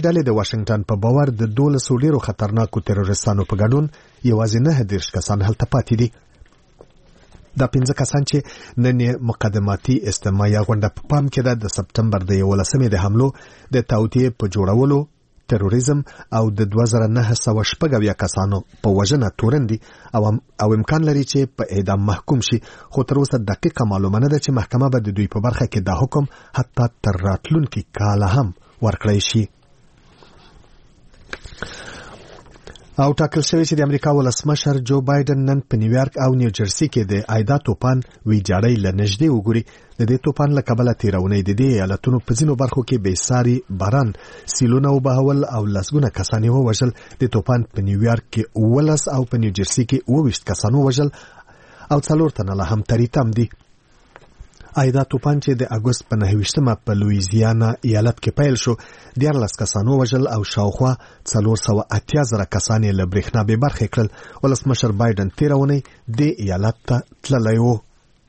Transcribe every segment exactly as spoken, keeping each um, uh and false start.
ډلې د واشنگټن په باور د دولسو ډیرو خطرناکو تروریستانو په ګډون یوازې نه دېرش کسان هلته پاتې دي. دا پنځه کسان چې نن مقدماتي استماعي غونډه په پام کې ده د سپتمبر د یولسمې د حملو د توطیې په جوړولو، تروریزم او د دوه زره نهه سوه شپږ اویا کسانو په وژنه تورن دي او او امکان لري چې په اعدام محکوم شي، خو تر اوسه دقیقه معلومه نه ده چې محکمه به د دوی په برخه کې دا حکم حتی تر راتلونکي کاله هم ورکړی شي. او ټاکل شوی چې د امریکا ولسمشر جو بایدن نن په نیویارک او نیوجرسي کې د آیدا توپان ویجاړی له نږدې وګوري. د دې توپان له کبله تیرونې د دې ایالتونو په ځینو برخو کې بې ساري باران، سیلونه وبهول او لسګونه کسان یې ووژل. د توپان په نیویارک کې اوولس او په نیوجرسي کې اووه ویشت کسان ووژل او څلور تنه لا هم تریتم دي. آیدا توپان چې د اګوست په نهه ویشتمه په لویزیانا ایالت کې پیل شو، دیارلس کسان ووژل او شاوخوا څلور سوه اتیا زره کسان یې له برېښنا بې برخې کړل. ولسمشر بایدن تېره اونۍ دې ایالت ته تللی و.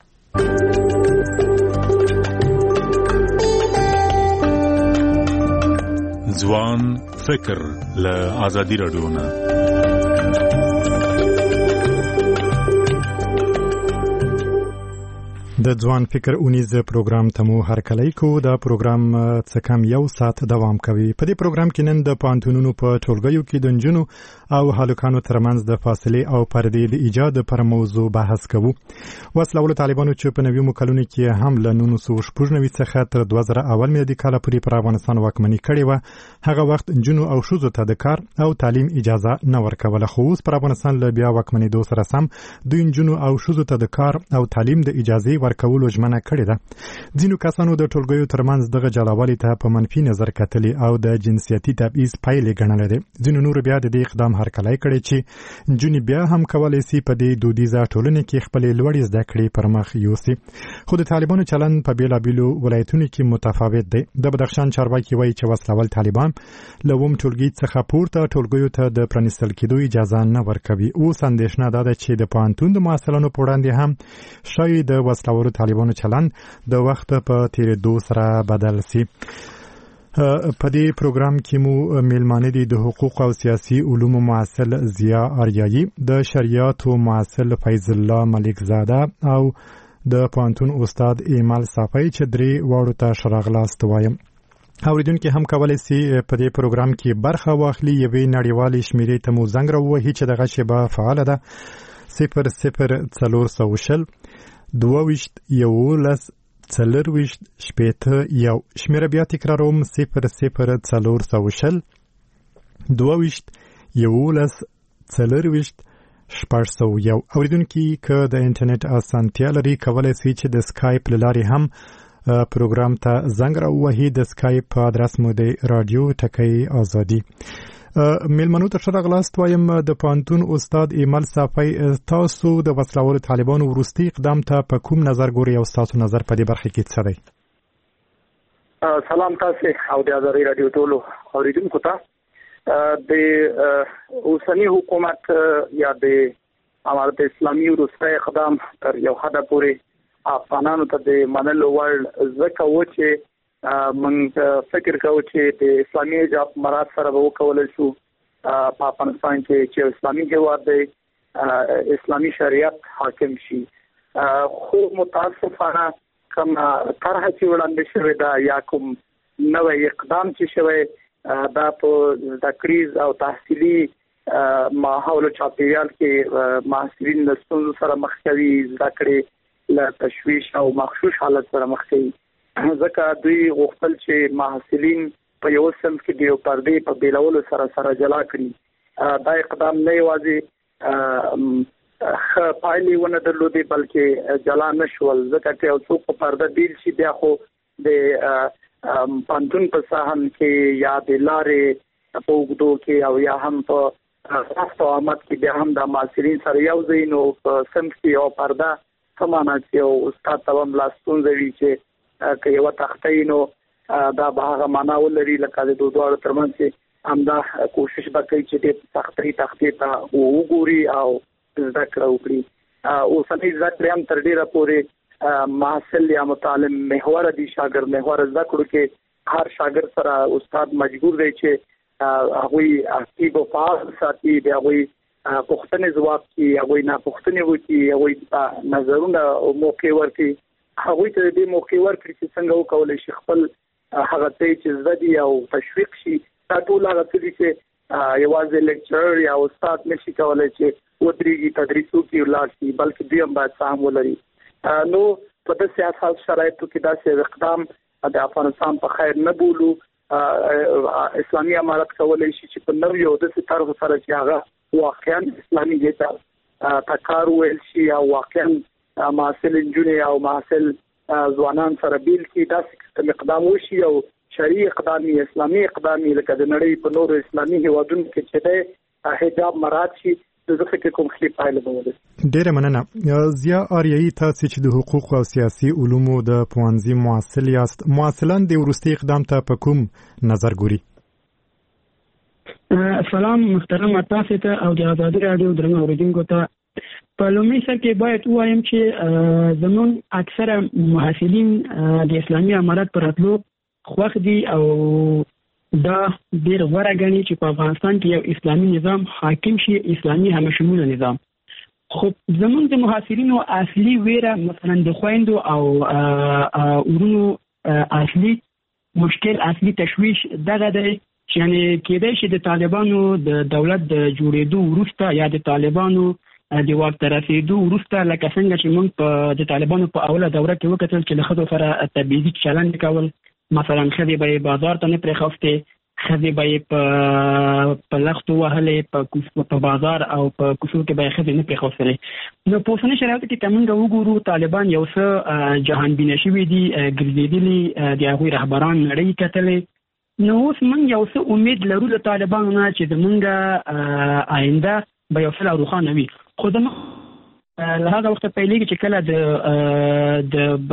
ځوان فکر له ازادي راډیو نه. د ځوان فکر اونیز پروګرام ته مو هرکلی کو. دا پروګرام څه کم یو ساعت دوام کوي. په دې پروګرام کې نن د پوهنتونونو په ټولګیو کې د نجونو او هلکانو ترمنځ د فاصلې او پردې د ایجاد پر موضوع بحث کوو. وسلهوالو طالبانو چې په نویمو کلونو کې هم له نولس سوه شپږ نوي څخه تر دوه زره اول میلادي کاله پورې پر افغانستان واکمني کړې وه، هغه وخت نجونو او ښځو ته د کار او تعلیم اجازه نه ورکوله، خو اوس پر افغانستان له بیا واکمنېدو سره سم دوی نجونو او ښځو ته د کار او تعلیم د اجازې ورکولو ژمنه کړې ده. ځینو کسانو د ټولګیو ترمنځ دغه جلاوالي ته په منفي نظر کتلي او د جنسیتي تبعیض پایلې ګڼلې دي. ځینو نور بیا د دې اقدام هرکلی کړی چې نجونې بیا هم کولی سي په دې دودیزه ټولنې کې خپلې لوړې زده کړې پر مخ یوسي. خو د طالبانو چلند په بېلابېلو ولایتونو کې متفاوت دی. د بدخشان چارواکي وایي چې وسلهوال طالبان له اووم ټولګي څخه پورته ټولګیو ته د پرانیستل کېدو اجازه نه ورکوي. اوس اندېښنه دا ده چې د پوهنتون د محصلانو په وړاندې هم ښایي د وسلهوالو طالبانو چلند د وخت په تیرېدو سره بدل سي. په دې پروګرام کې مو میلمانه دي د حقوق او سیاسي علومو محصل ضیا آریایی، د شریعتو محصل فیض الله ملک زاده او د پوهنتون استاد ایمل صافی چې درې واړو ته ښه راغلاست وایم. اوریدونکي هم کولی سي په دې پروګرام کې برخه واخلي. یوې نړیوالې شمیرې ته مو زنګ راووهي چې دغه شیبه فعاله ده. صفر صفر څلور سوه شل دوه ویشت یولس څلرویشت شپېته یو. شمیره بیا تکراروم: صفر صفر څلور سوه شل دوه ویشت یولس څلرویشت شپږ سوه یو. اوریدونکي که د انټرنیټ اسانتیا لري کولی سي چې د سکایپ له لارې هم پروګرام ته زنګ راووهي. د سکایپ ادرس مو د رادیو ټکی آزادي. میلمنو ته ښه راغلاست وایم. د پوهنتون استاد ایمل صافی، تاسو د وسلهوالو طالبانو وروستي اقدام ته په کوم نظر ګورئ او ستاسو نظر په دې برخه کې څه دی؟ سلام تاسو او د ازادي رادیو ټولو اوریدونکو ته. د اوسنی حکومت یا د امارت اسلامي وروستی اقدام تر یو حده پورې افغانانو ته د منلو وړ ځکه و چې موږ فکر کوو چې د اسلامي حجاب مراد سره به وکولای شو په افغانستان کې چې اسلامي هیواد دی، اسلامي شریعت حاکم شي. خو متاسفانه کوم طرح چې وړاندې شوی دا یا کوم نوی اقدام چې شوی دا په تقریز او تحصیلي ماحول چاپیریال کې محصلین له ستونزو سره مخ کوي، زده کړې له تشویش او مخشوش حالت سره مخ کوي. ځکه دوی غوښتل چې محصلین په یو صنف کې د یو پردې په بیلولو سره سره جلا کړي. دا اقدام نه یوازې ښه پایلې ونه درلودې بلکې جلا نه شول، ځکه چې یو څوک په پرده بیل شي بیا خو د پوهنتون په ساحن کې یا د لارې په اوږدو کې او یا هم په راست او آمد کې بیا هم د محصلین سره یو ځای نو په صنف کې یو پرده سمانه چې یو استاد ته هم لا ستونزه وي چې که یو تخته نو دا به هغه معنا ولري لکه د دوه دواړو ترمنځ چې همدا کوشش به کوي چې د تختې تختې ته وګوري او زده کړه وکړي. اوسنۍ زده کړې هم تر ډېره پورې محصل یا متعلم محور دي، شاګرد محور زده کړو کې هر شاګرد سره استاد مجبور دی چې هغه اکټیو فعال ساتي دی، هغه پوښتنې ځواب کوي، هغه نه پوښتنې وکړي، هغه نظرونه او موقع ورکړي، هغه ته دې موقع ورکړي چې څنګه وکولای شي خپل هغه ته چې زدي او تشویق شي. دا ټول هغه څه دي چې یوازې لیکچر یا استاد نشي کولای چې ودرېږي تدریس وکړي ولر شي، بلکې دوی هم باید سهم ولري. نو په داسې اساس شرایطو کې داسې اقدام د افغانستان په خیر نه بولو. اسلامي امارت کولای شي چې په نوې او د ستارو سره چې هغه واقعا اسلامي دې ته کار ویل شي او واقعا معاصل انجونې او معاصل ځوانان سره بیل کې داسې اقدام وشي او شرعي اقدام اسلامي اقدام لکه د نړۍ په نورو اسلامي هیوادونو کې چې د حجاب مراعات شي. زه فکر کوم خپل پایله به ولري. ډیره مننه. ضیا آریایي، تاسو چې د حقوق او سیاسي علومو د پوهنځي معاصل یاست، معاصلان د وروستي اقدام ته په کوم نظر ګوري؟ سلام محترم تاسو ته او د ازادي رادیو درنو اوریدونکو ته. په لومړي سر کې باید وایم چې زمون اکثره محصلین د اسلامي امارت پر راتلو خوښ دي او دا ډیر غوړه غني چې په افغانستان کې یو اسلامي نظام حاکم شي، اسلامي همشموله نظام. خو زمونږ د محصلینو اصلي ویره مثلا د خويندو او ورونو اصلي مشکل، اصلي تشویش دغه دی چې یعنی کېدای شي د طالبانو د دولت د جوړېدو وروسته یا د طالبانو د واک ته رسېدو وروسته لکه څنګه چې موږ په د طالبانو په اوله دوره کې وکتل چې له ښځو سره تبعیضي چلند کول، مثلا ښځې به یې بازار ته نه پرېښوفتې، ښځې به یې په په لښتو وهلې، په بازار او په کوڅو کې به یې ښځې نه پرېښوفتلې. نو په اوسني شرایطو کې که موږ وګورو طالبان یو څه جهانبینه شوي دي، ګرځېدلي د هغوی رهبران نړۍ کتلې. نو اوس موږ یو څه امید لرو له طالبانو نه چې زموږ آینده به یو څه لا روښانه وي. خو زموږ له هغه وخته پیلېږي چې کله د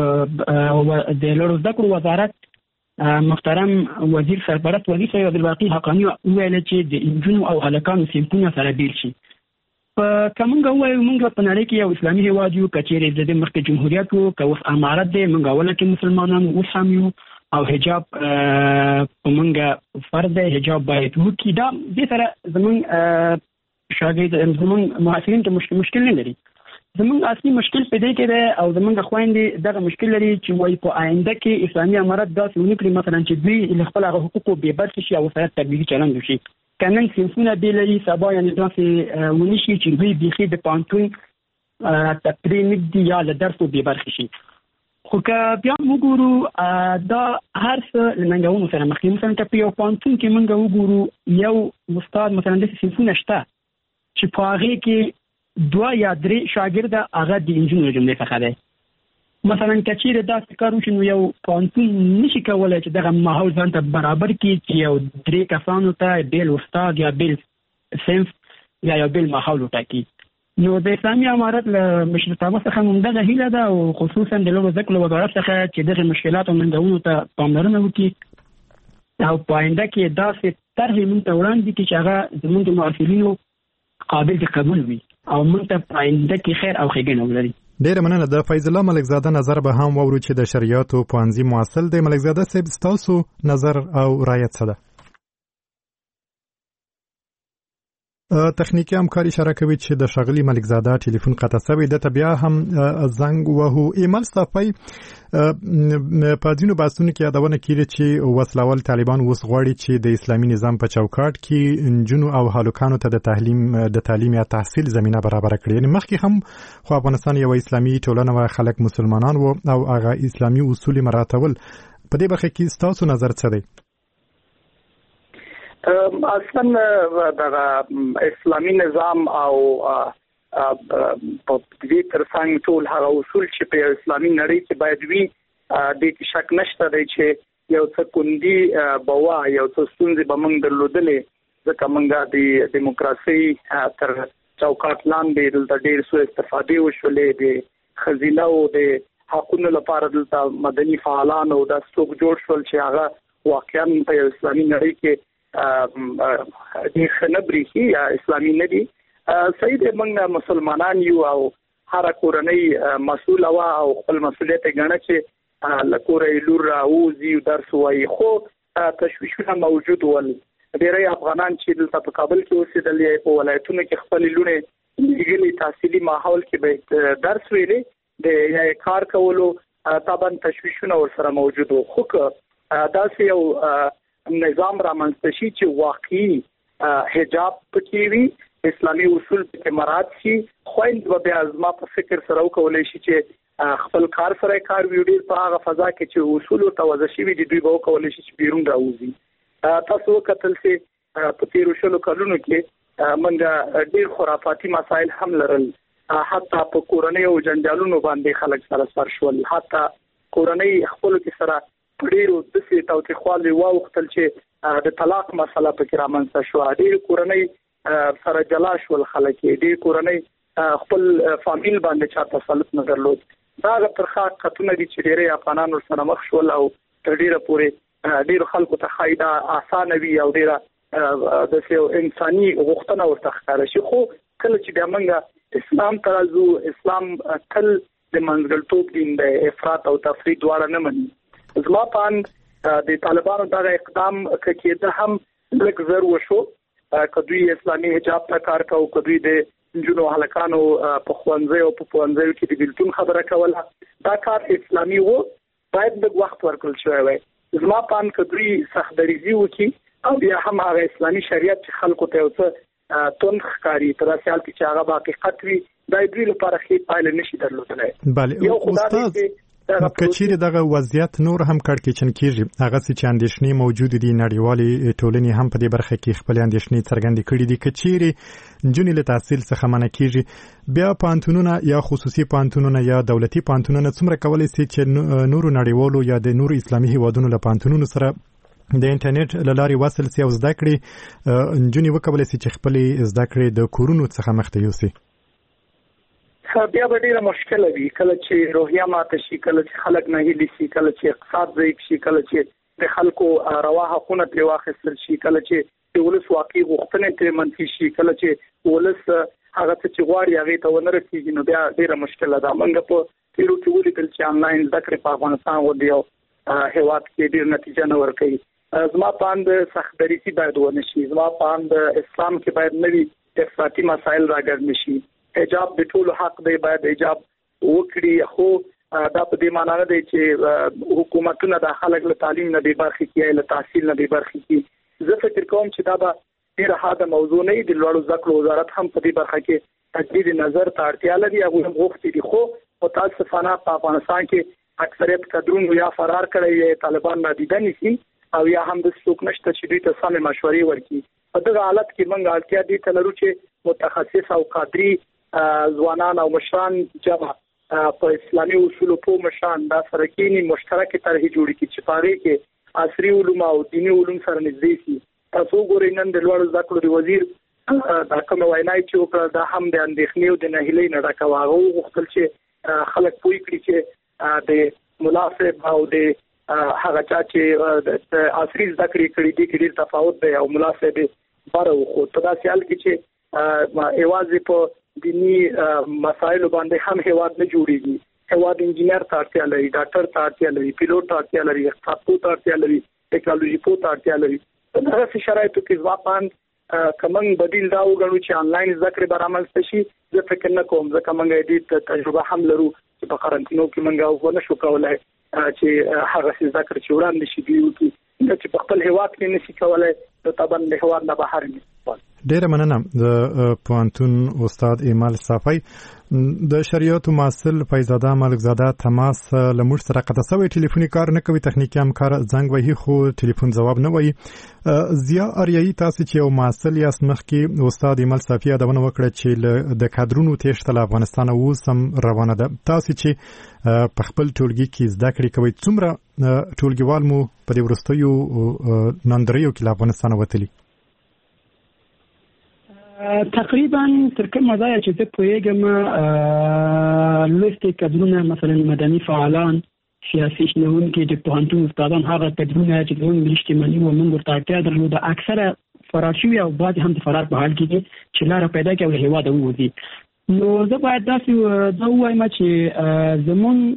د د لوړو زده کړو وزارت محترم وزیر سرپرست وزیر سید عبدالباقي حقانی وویل چې د انجونو او هلکانو صنفونه سره بیل شي. په که موږ ووایو موږ په نړۍ کې یو اسلامي هېواد یو، که چېرې د دې مخکې جمهوریت وو، که اوس امارت دی، موږ اوله کې مسلمانان اوس هم یو او حجاب په موږ فرض دی، حجاب باید وکړي. دا دې سره زموږ شاګرد زموږ محصلین ته مشکل نه لري. زموږ اصلي مشکل په دې کې دی او زموږ خويندې دغه مشکل لري چې وایي په آینده کې اسلامي امارت داسې ونه کړي مثلا چې دوی له خپل هغه حقوقو بې برخې شي او سره تبعیضي چلند وشي. که نن صنفونه بې لري، سبا یعنې داسې ونه شي چې دوی بیخي د پوهنتون تفریح نږدي یا له درسو بې برخې شي. خو که بیا وګورو دا هر څه له ننګونو سره مخ دي. مثلا که په یو پوهنتون کې موږ وګورو یو استاد مثلا داسې صنفونه شته چې په هغې کې دوا یا درې شاګرده هغه د انجونو جملې څخه دی. مثلا که چیرې داسې کار وشي نو یو پوهنتون نشي کولی چې دغه ماحول ځان ته برابر کړي چې یو درې کسانو ته بیل استاد یا بیل صنف یا یو بیل ماحول وټاکي. نو د اسلامي امارت له مشرتابه څخه همدغه هیله ده او خصوصا د لوړو زده کړو وزارت څخه چې دغه مشکلات او ننګونو ته پاملرنه وکړي او په آینده کې داسې طرحې موږ ته وړاندې کړي چې هغه زموږ د محصلینو قابل د قبول وي او موږ ته په آینده کې خیر او ښېګڼه ولري. ډیره مننه. د فیض الله ملکزاده نظر به هم واورو چې د شریعتو پوهنځي معاصل دی. ملکزاده صاحب ستاسو نظر او رایه څه ده؟ تخنیکی همکار اشاره کوي چې د ښاغلي ملکزاده ټلیفون قطع شوی، دته بیا هم زنګ وهو. ایمل صافی په ځینو بحثونو کې یادونه کړې چې وسلوال طالبان اوس غواړي چې د اسلامي نظام په چوکاټ کې انجونو او هلکانو ته د تعلیم د تعلیم یا تحصیل زمينه برابر کړي. یعنی مخکې هم خو افغانستان یو اسلامي ټولنه و، خلک مسلمانان وو او هغه اسلامي اصول مراعاتول. په دې برخه کې ستاسو نظر څه دی؟ اصلا دغه اسلامي نظام او په دې ترڅنګ ټول هغه اصول چې په اسلامي نړۍ کې باید وي د کې شک نشته دی چې یو څه کندي بوا یو څه ستونزې به موږ درلودلې، ځکه موږ د دیموکراسي تر چوکاټ لاندې دلته ډېر څه استفادې وشولې، د خزینه او د حقوقو لپاره دلته مدني فعالان او د څوک جوړ شول چې هغه واقعا په اسلامي نړۍ کې د خنبري یا اسلامي ندي. سید موږ مسلمانان یو او هر کورنۍ مسؤل او خپل مسؤلیت غواړي چې لکورې لور راوځي درس وایي خو تشویشونه موجود ول. ډېری افغانان چې دلته په کابل کې اوسېدل په ولایتونو کې خپل لونه لګلي تحصیلي ماحول کې به درس ویلي د کار کولو طبعا تشویشونه ورسره موجود وو. خو داسې یو نظام رامنځته شي چې واقعي حجاب پکې وي، اسلامي اصول پکې مراعات شي، خویند به بیا زما په فکر سره وکولی شي چې خپل کار سره کار وي ډېر په هغه فضا کې چې اصول ورته وضع شوي دي دوی به وکولی شي چې بیرون راوځي. تاسو وکتل چې په تېرو شلو کلونو کې منګه ډېر خرافاتي مسایل هم لرل، حتی په کورنۍ او جنجالونو باندې خلک سره سر شول، حتی کورنۍ خپل کې سره ډېرو دسې تاوتریخوالي واوښتل چې د طلاق مسله پکې رامنځته شوه. ډېر کورنۍ سره جلا شول خلک، ډېر کورنۍ خپل فامیل باندې چا تسلط نه درلود. دا ترخه حقیقتونه دي چې ډېری افغانان ورسره مخ شول او تر ډېره پورې ډېرو خلکو ته ښایي دا اسانه وي او ډېره د یو انساني غوښتنه ورته ښکاره شي. خو کله چې بیا موږ اسلام ته راځو، اسلام تل د منځګړتوب دین دی، افراط او تفریط دواړه نه مني. زما په اند د طالبانو دغه اقدام کېده هم لږ زر وشو، که دوی اسلامي حجاب ته کار کوو، که دوی د نجونو هلکانو په ښوونځیو او په پوهنځیو کې د بېلتون خبره کوله، دا کار اسلامي و، باید لږ وخت ورکړل شوی وی. زما په اند که دوی سختدریزي وکړي او بیا هم هغه اسلامي شریعت چې خلکو ته یو څه توند ښکاري په داسې حال کې چې هغه به حقیقت وي، دا دوی لپاره ښې پایله نشي درلودلی. بله استاد، که چیرې دغه وضعیت نور هم کړکېچن کېږي، هغسې چې اندېښنې موجودې دي، نړیوالې ټولنې هم په دې برخه کې خپلې اندېښنې څرګندې کړي دي، که چیرې نجونې له تحصیل څخه منع کېږي، بیا پوهنتونونه یا خصوصي پوهنتونونه یا دولتي پوهنتونونه څومره کولی شي چې نورو نړیوالو یا د نورو اسلامي هیوادونو له پوهنتونونو سره د انټرنیټ له لارې وصل سي او زده کړې نجونې وکولی شي چې خپلې زده کړې د کورونو څخه مخته یوسي؟ بیا به ډېره مشکله وي، کله چې روحیه ماته شي، کله چې خلک ناهیلي شي، کله چې اقتصاد ضعیف شي، کله چې د خلکو روا حقونه ترې واخیستل شي، کله چې د ولس واقعي غوښتنې ترې منفي شي، کله چې ولس هغه څه چې غواړي هغې ته ونه رسېږي، نو بیا ډېره مشکله ده. موږ په تېرو کې ولیدل چې آنلاین زده کړې په افغانستان غوندې یو هېواد کې ډېر نتیجه نه ورکوي. زما په اند سختدریزي باید ونه شي، زما په اند اسلام کې باید نوي افراطي مسایل راګرد نه شي. حجاب د ټولو حق دی، باید حجاب وکړي، خو دا په دې معنا نه دی چې حکومتونه د خلک له تعلیم نه بې برخې کړي، له تحصیل نه بې برخې کړي. زه فکر کوم چې دا به ډېره حاده موضوع نه وي. د لوړو زده کړو وزارت هم په دې برخه کې تجدید نظر ته اړتیا لري، هغوی هم غوښتي دي، خو متاسفانه په افغانستان کې اکثریت کډرونو یا فرار کړی یا طالبان نادیده نیسي او یا هم د څوک نشته چې دوی ته سمې مشورې ورکړي. په دغه حالت کې موږ اړتیا دې ته لرو چې متخصص او کادري ځوانان او مشران جمع په اسلامي اصولو په مشان دا سره کېني، مشترکې طرحې جوړې کړي چې په هغې کې عصري علوم او دیني علوم سره نږدې شي. تاسو وګورئ نن د لوړو زده کړو د وزیر دا کومه وینا چې وکړه دا هم د اندېښنې او د ناهیلۍ نه ډکه وه. هغه وغوښتل چې خلک پوه کړي چې د ملا صاحب او د هغه چا چې د عصري زده کړې کړي دي کې ډېر تفاوت دی او ملا صاحب یې باره وښود. په داسې حال کې چې یوازې په دینی مسایلو باندې هم هیواد نه جوړیږي، هیواد انجینر ته اړتیا لري، ډاکټر ته اړتیا لري، پیلوټ ته اړتیا لري، اقتصاد ته اړتیا لري، ټیکنالوژي ته اړتیا لري. په دغه شرایطو کې ځوابان کمن بدیل دا وګڼو چې آنلاین زده کړې به رامنځته شي. زه فکر نه کوم، ځکه موږ دې تجربه هم لرو چې په قرنطینو کې موږ ونه شو کولی چې هغه زده کړې چې وړاندې شي دوی وکړي، چې په خپل هیواد کې نشي کولی نو طبعا د هیواد نه بهر نه. ډیره مننه د پوهنتون استاد ایمل صافی. د شریعت محصل فیضزاده ملکزاده تماس له موږ سره قطع شوی، ټلیفوني کار نه کوي، تخنیکي همکار زنګ وهي خو ټلیفون ځواب نه وایي. ضیا اریایي، تاسو چې یو محصل یاست، مخکې استاد ایمل صافی یادونه وکړه چې د کادرونو تېښته له افغانستانه اوس هم روانه ده. تاسو چې په خپل ټولګي کې زده کړې کوئ، څومره ټولګیوال مو په دې وروستیو نندریو کې له افغانستانه وتلي؟ تقریبا تر کومه ځایه چې زه پوهېږم لوستي کادرونه مثلا مدني فعالان، سیاسي شنونکي، د پوهنتون استادان، هغه کادرونه چې زموږ ملي شتمني و موږ ورته اړتیا درلوده، اکثره فرار شوي او بعضې هم د فرار په حال کې دي چې لاره پیدا کړي او له هېواده ووځي. نو زه باید داسې دا ووایم چې زموږ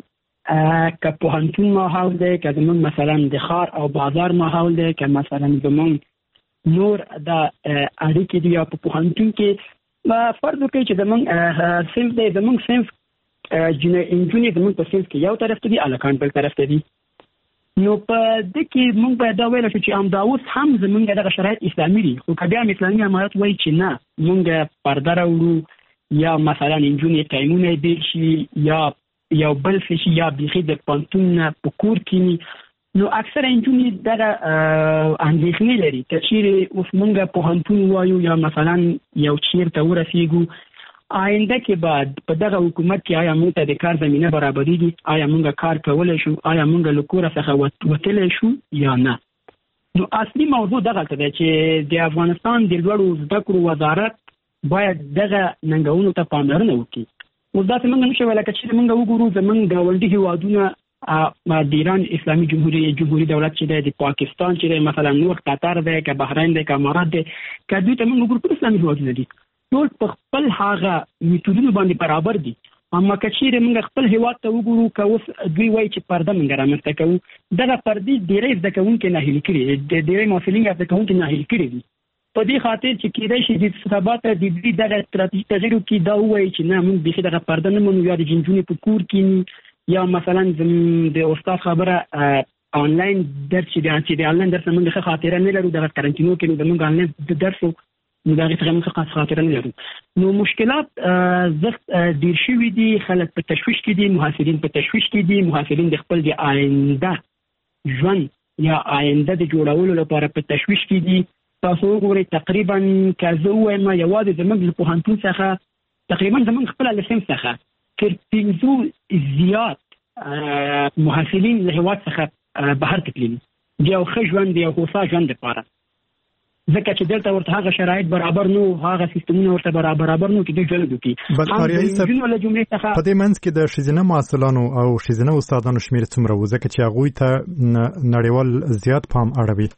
که پوهنتون ماحول دی، که زمونږ مثلا د ښار او بازار ماحول دی، که مثلا زمونږ نور د اړیکې دي یا په پوهنتون کې فرض وکړئ چې زمونږ صنف دی، زمونږ صنف انجونې زمونږ په صنف کې یو طرف ته دي، هلکان بل طرف ته دي. نو په دې کې موږ باید دا ویل شو چې همدا اوس هم زمونږ دغه شرایط اسلامي دي، خو که بیا هم اسلامي امارت وایي چې نه موږ پرده راوړو یا مثلا انجونې ټایمونه یې بیل شي یا یو بل څه شي یا بیخي د پوهنتون نه په کور کې، نو اکثره انجونې دغه اندېښنې لري که چیرې اوس موږ پوهنتون وایو یا مثلا یو چیرته ورسېږو، آینده کې بعد په دغه حکومت کې آیا موږ ته د کار زمینه برابرېږي، آیا موږ کار کولی شو، آیا موږ له کوره څخه وتلی شو یا نه. نو اصلي موضوع دغلته دی چې د افغانستان د لوړو زده کړو وزارت باید دغه ننګونو ته پاملرنه وکړي. اوس داسې موږ نشو ویلی که چېرې موږ وګورو زموږ ګاونډي هېوادونه د ایران اسلامي جمهوري جمهوري دولت چې دی، د پاکستان چې دی، مثلا نور قطر دی، که بحرین دی، که امارات دی، که دوی ته موږ وګورو ټول اسلامي هېوادونه دي، ټول په خپل هغه میتودونو باندې برابر دي. اما که چیرې موږ خپل هېواد ته وګورو، که اوس دوی وایي چې پرده موږ رامنځته کوو، دغه پردې ډېری زده کوونکي ناهیلي کړي دي، ډېری محصلین زده کوونکي ناهیلي کړي دي، په دې خاطر چې کېدای شي د سبا ته د دوی دغه ستراتیژي تغیر وکړي، دا ووایي چې نه موږ بیخي دغه پرده نه منو، یا د جنجونې په کور کې یا مثلا د استاد خبره آنلاین درس چې د آنلاین درس موږ ښه خاطره نه لرو، دغه قرنطینو کې نو زموږ آنلاین د درس نو د هغې څخه موږ ښه خاطره نه لرو. نو مشکلات زښت ډېر شوي دي، خلک په تشویش کې دي، محصلین په تشویش کې دي، محصلین د خپل د آینده ژوند یا آینده د جوړولو لپاره په تشویش کې دي. تاسو وګورئ تقریبا که زه ووایم یوازې زموږ له پوهنتون څخه تقریبا زموږ خپله له صنف څخه تر پنځو زیات محصلین له هېواد څخه بهر ته تللي د یو ښه ژوند د یو هوسا ژوند لپاره، ځکه چې دلته ورته هغه شرایط برابر نو، هغه سیستمونه ورته برابر نو چې دوی ژوند وکړي. بل اریایي صاحب په دې منځ کې د ښځینه محصلانو او ښځینه استادانو شمېر څومره و، ځکه چې هغوی ته نړیوال زیات پام اړوي؟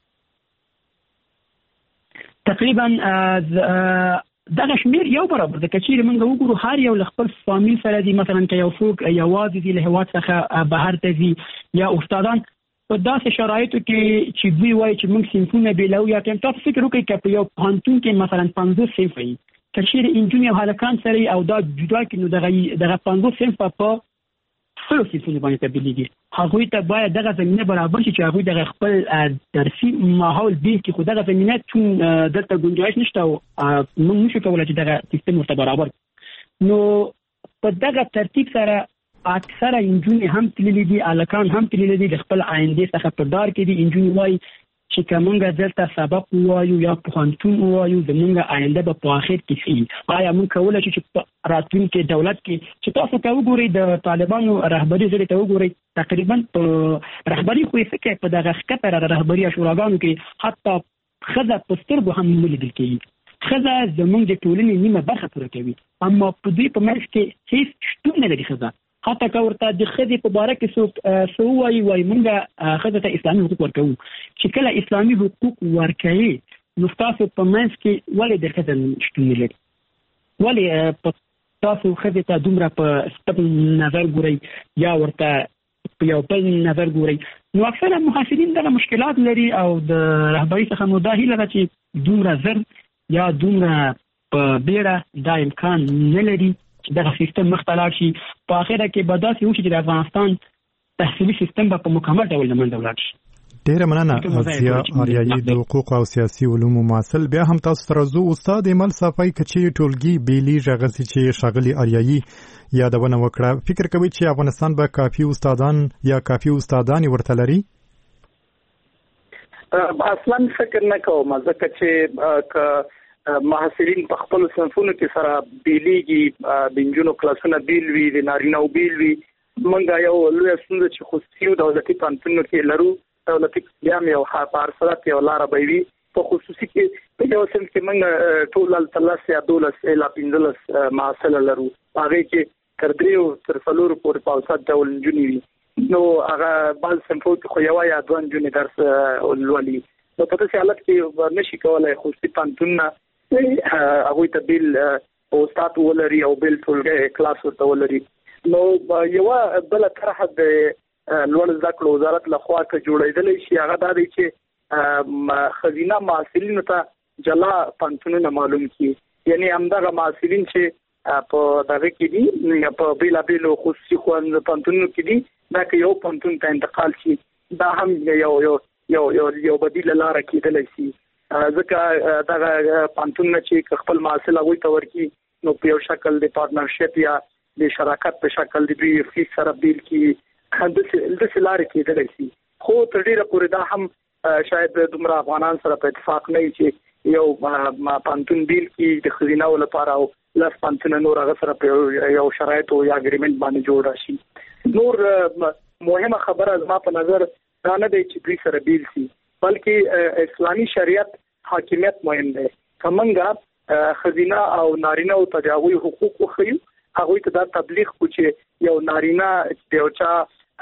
تقریبا دغه شمیر یو برابر ده، که چیرې موږ وګورو هر یو له خپل فامیل سره دي، مثلا که یو څوک یوازې دي له هېواد څخه بهر ته ځي، یا استادان په داسې شرایطو کې چې دوی وایي چې موږ صنفونه بېلوو، یا تاسو فکر وکړئ که په یو پوهنتون کې مثلا پنځوس صنفه وي، که چیرې انجونې او هلکان سره او دا جدا کړي، نو دغه دغه پنځوس صنفه په خپلو صنفونو باندې تبدیلېږي. هغوی ته باید دغه زمینه برابر شي چې هغوی دغه خپل درسي ماحول بیل کړي، خو دغه زمینه چون دلته ګنجایش نشته او موږ نشو کولی چې دغه سیستم ورته برابر. نو په دغه ترتیب سره اکثره انجونې هم تللي دي، هلکان هم تللي دي، د خپل آیندې څخه په دار کې دي. انجونې وایي چې که موږ دلته سبق ووایو یا پوهنتون ووایو، زموږ آینده به په آخر کې ښي. آیا موږ کولی شو چې په راتلونکي دولت کې چې تاسو ته وګورئ د طالبانو رهبري ځلې ته وګورئ، تقریبا په رهبري خو یې څه کوي، په دغه ښکته رهبري یا شوراګانو کې حتی ښځه په سترګو هم نه لیدل کېږي. ښځه زموږ د ټولنې نیمه برخه پوره کوي، اما په دوی په منځ کې هېڅ شتون نه لري ښځه. حتی که ورته د ښځې په باره کې څوک څه ووایي، وایي موږ ښځې ته اسلامي حقوق ورکوو. چې کله اسلامي حقوق ورکوي نو ستاسو په منځ کې ولې د ښځې شتون نه لري؟ ولې تاسو ښځې ته دومره په سپک نظر ګورئ یا ورته په یو بل نظر ګورئ؟ نو اکثره محصلین دغه مشکلات لري او د رهبري څخه نو دا هیله ده چې دومره زر یا دومره په بیړه دا امکان نه لري چې دغه سیستم مخته لاړ شي. په آخره کې به داسې وشي چې د افغانستان تحصیلي سیستم به په مکمل ډول له منځه ولاړ شي. ډیره مننه ضیا آریایي د حقوق او سیاسي علومو محصل. بیا هم تاسو سره زو استاد ایمل صافی کچې ټولګي بیلی ژغسي چې شاغلي آریایي یادونه وکړه، فکر کوي چې افغانستان به کافي استادان یا کافي استادان ورته لري؟ اصلا فکر نه کوم، ځکه چې محصلین په خپل صنفونو کې سره بیلیږي، د نجونو کلاسونه بیل وي، د نارینه‌و بیل وي. موږ یو لویه ستونزه چې خصوصي دولتي پوهنتونونو کې لرو، دولتي بیا هم یو په هر صورت یو لاره به وي، په خصوصي کې په یو صنف کې موږ ټول هلته لس یا دولس الا پنځلس محصل لرو، هغې کې تر دریو تر څلورو پورې په اوسط ډول نجونې وي. نو هغه بعض صنفو کې خو یوه یا دوه نجونې درس لولي. نو په داسې حالت کې نشي کولی خصوصي پوهنتونونه هغوی ته بیل استاد ولري او بیل ټولګی کلاس ورته ولري. نو یو بل طرح د لوړ زده کړو وزارت لخوا ک جوړیدل شي هغه د دې چې خزینه محصلینو ته جلا پنځونه معلوم کی یعنی همدغه محصلین چې په دغه کې دي په بیلا بیلو خصوصي خوند پنځونو کې دي دا که یو پنځون ته انتقال شي دا هم یو یو یو یو یو بدیل لار کېدل شي ځکه دا پنځونه چې خپل محصل هغه ته ورکی نو په یو شکل د پارتنرشپ یا د شراکت په شکل د دوی فیس سره بیل کې د سلار کېدل شي خو تر ډیره پورې دا هم شاید دومره افغانان سره په اتفاق نه چې یو پانتون بیل کې د خزینه لپاره او لاس پانتون نور هغه سره په یو شرایط او یا اګریمنت باندې جوړ شي نور مهمه خبره از ما په نظر دا نه دی چې دوی سره بیل شي بلکې اسلامي شریعت حاکمیت مهم دی کومنګا خزینه او نارینه او تجاوز حقوق خو هغه ته دا تبلیغ کو چې یو نارینه د اوچا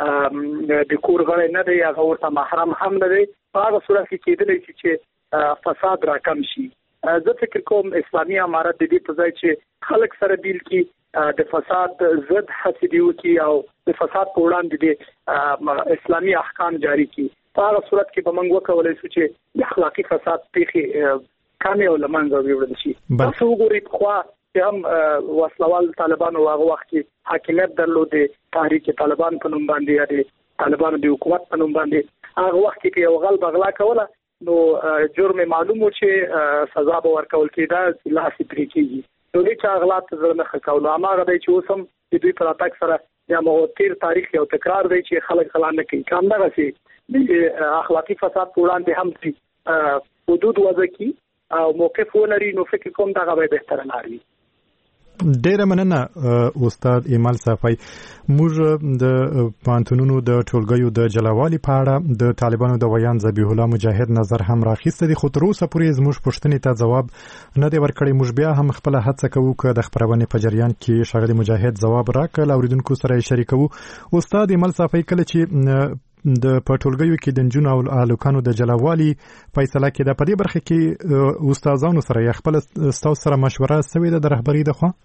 د کور غړی نه دی هغه ورته محرم هم نه دی هغه صورت کې کېدلی شي چې فساد راکم شي زه فکر کوم اسلامي امارت د دې په ځای چې خلک سره بیل کې د فساد ضد هڅې دی وکي او د فساد په وړاندې د اسلامي احکام جاری کړي په هغه صورت کې به موږ وکولای شو چې د اخلاقی فساد پیښې کمې او لمنځه ویوړل شي تاسو وګورئ خو هم وسلوال طالبانو هغه وخت کې حاکمیت درلودې تحریک طالبان په نوم باندې یا د طالبانو د حکومت په نوم باندې هغه وخت کې یو غل بغلا کوله نو جرم معلوم و چې سزا به ورکول کېده لاسي پرې کېږي نو هیڅ اغلاط زړه نه خکاولو هغه دی چې اوسم د دوی پر اتاک سره یا موتیر تاریخ یو تکرار دی چې خلک غلا نه کوي کوم دغه سي د اخلاقی فساد په وړاندې هم حدود وضع کی او موقف ولري نو فکر کوم دغه به بهتر لاري ډیره مننه استاد ایمل صافی موږ د پانتونونو د ټولګیو د جلاوالي په اړه د طالبانو د ویان ذبیح الله مجاهد نظر هم راخیسته دي خو تر اوسه پورې زموږ پوښتنې ته ځواب نه دی ورکړی موږ بیا هم خپل هڅه کوو چې د خبرونې په جریان کې ښاغلي مجاهد ځواب راکړي اوریدونکو سره یې شریکوو استاد ایمل صافی کله چې د پټولګیو کې د نجونو او الوکانو د جلاوالي فیصله کې د پدې برخه کې استادانو سره یا خپل استاد سره مشوره شوې ده د رهبری د خوا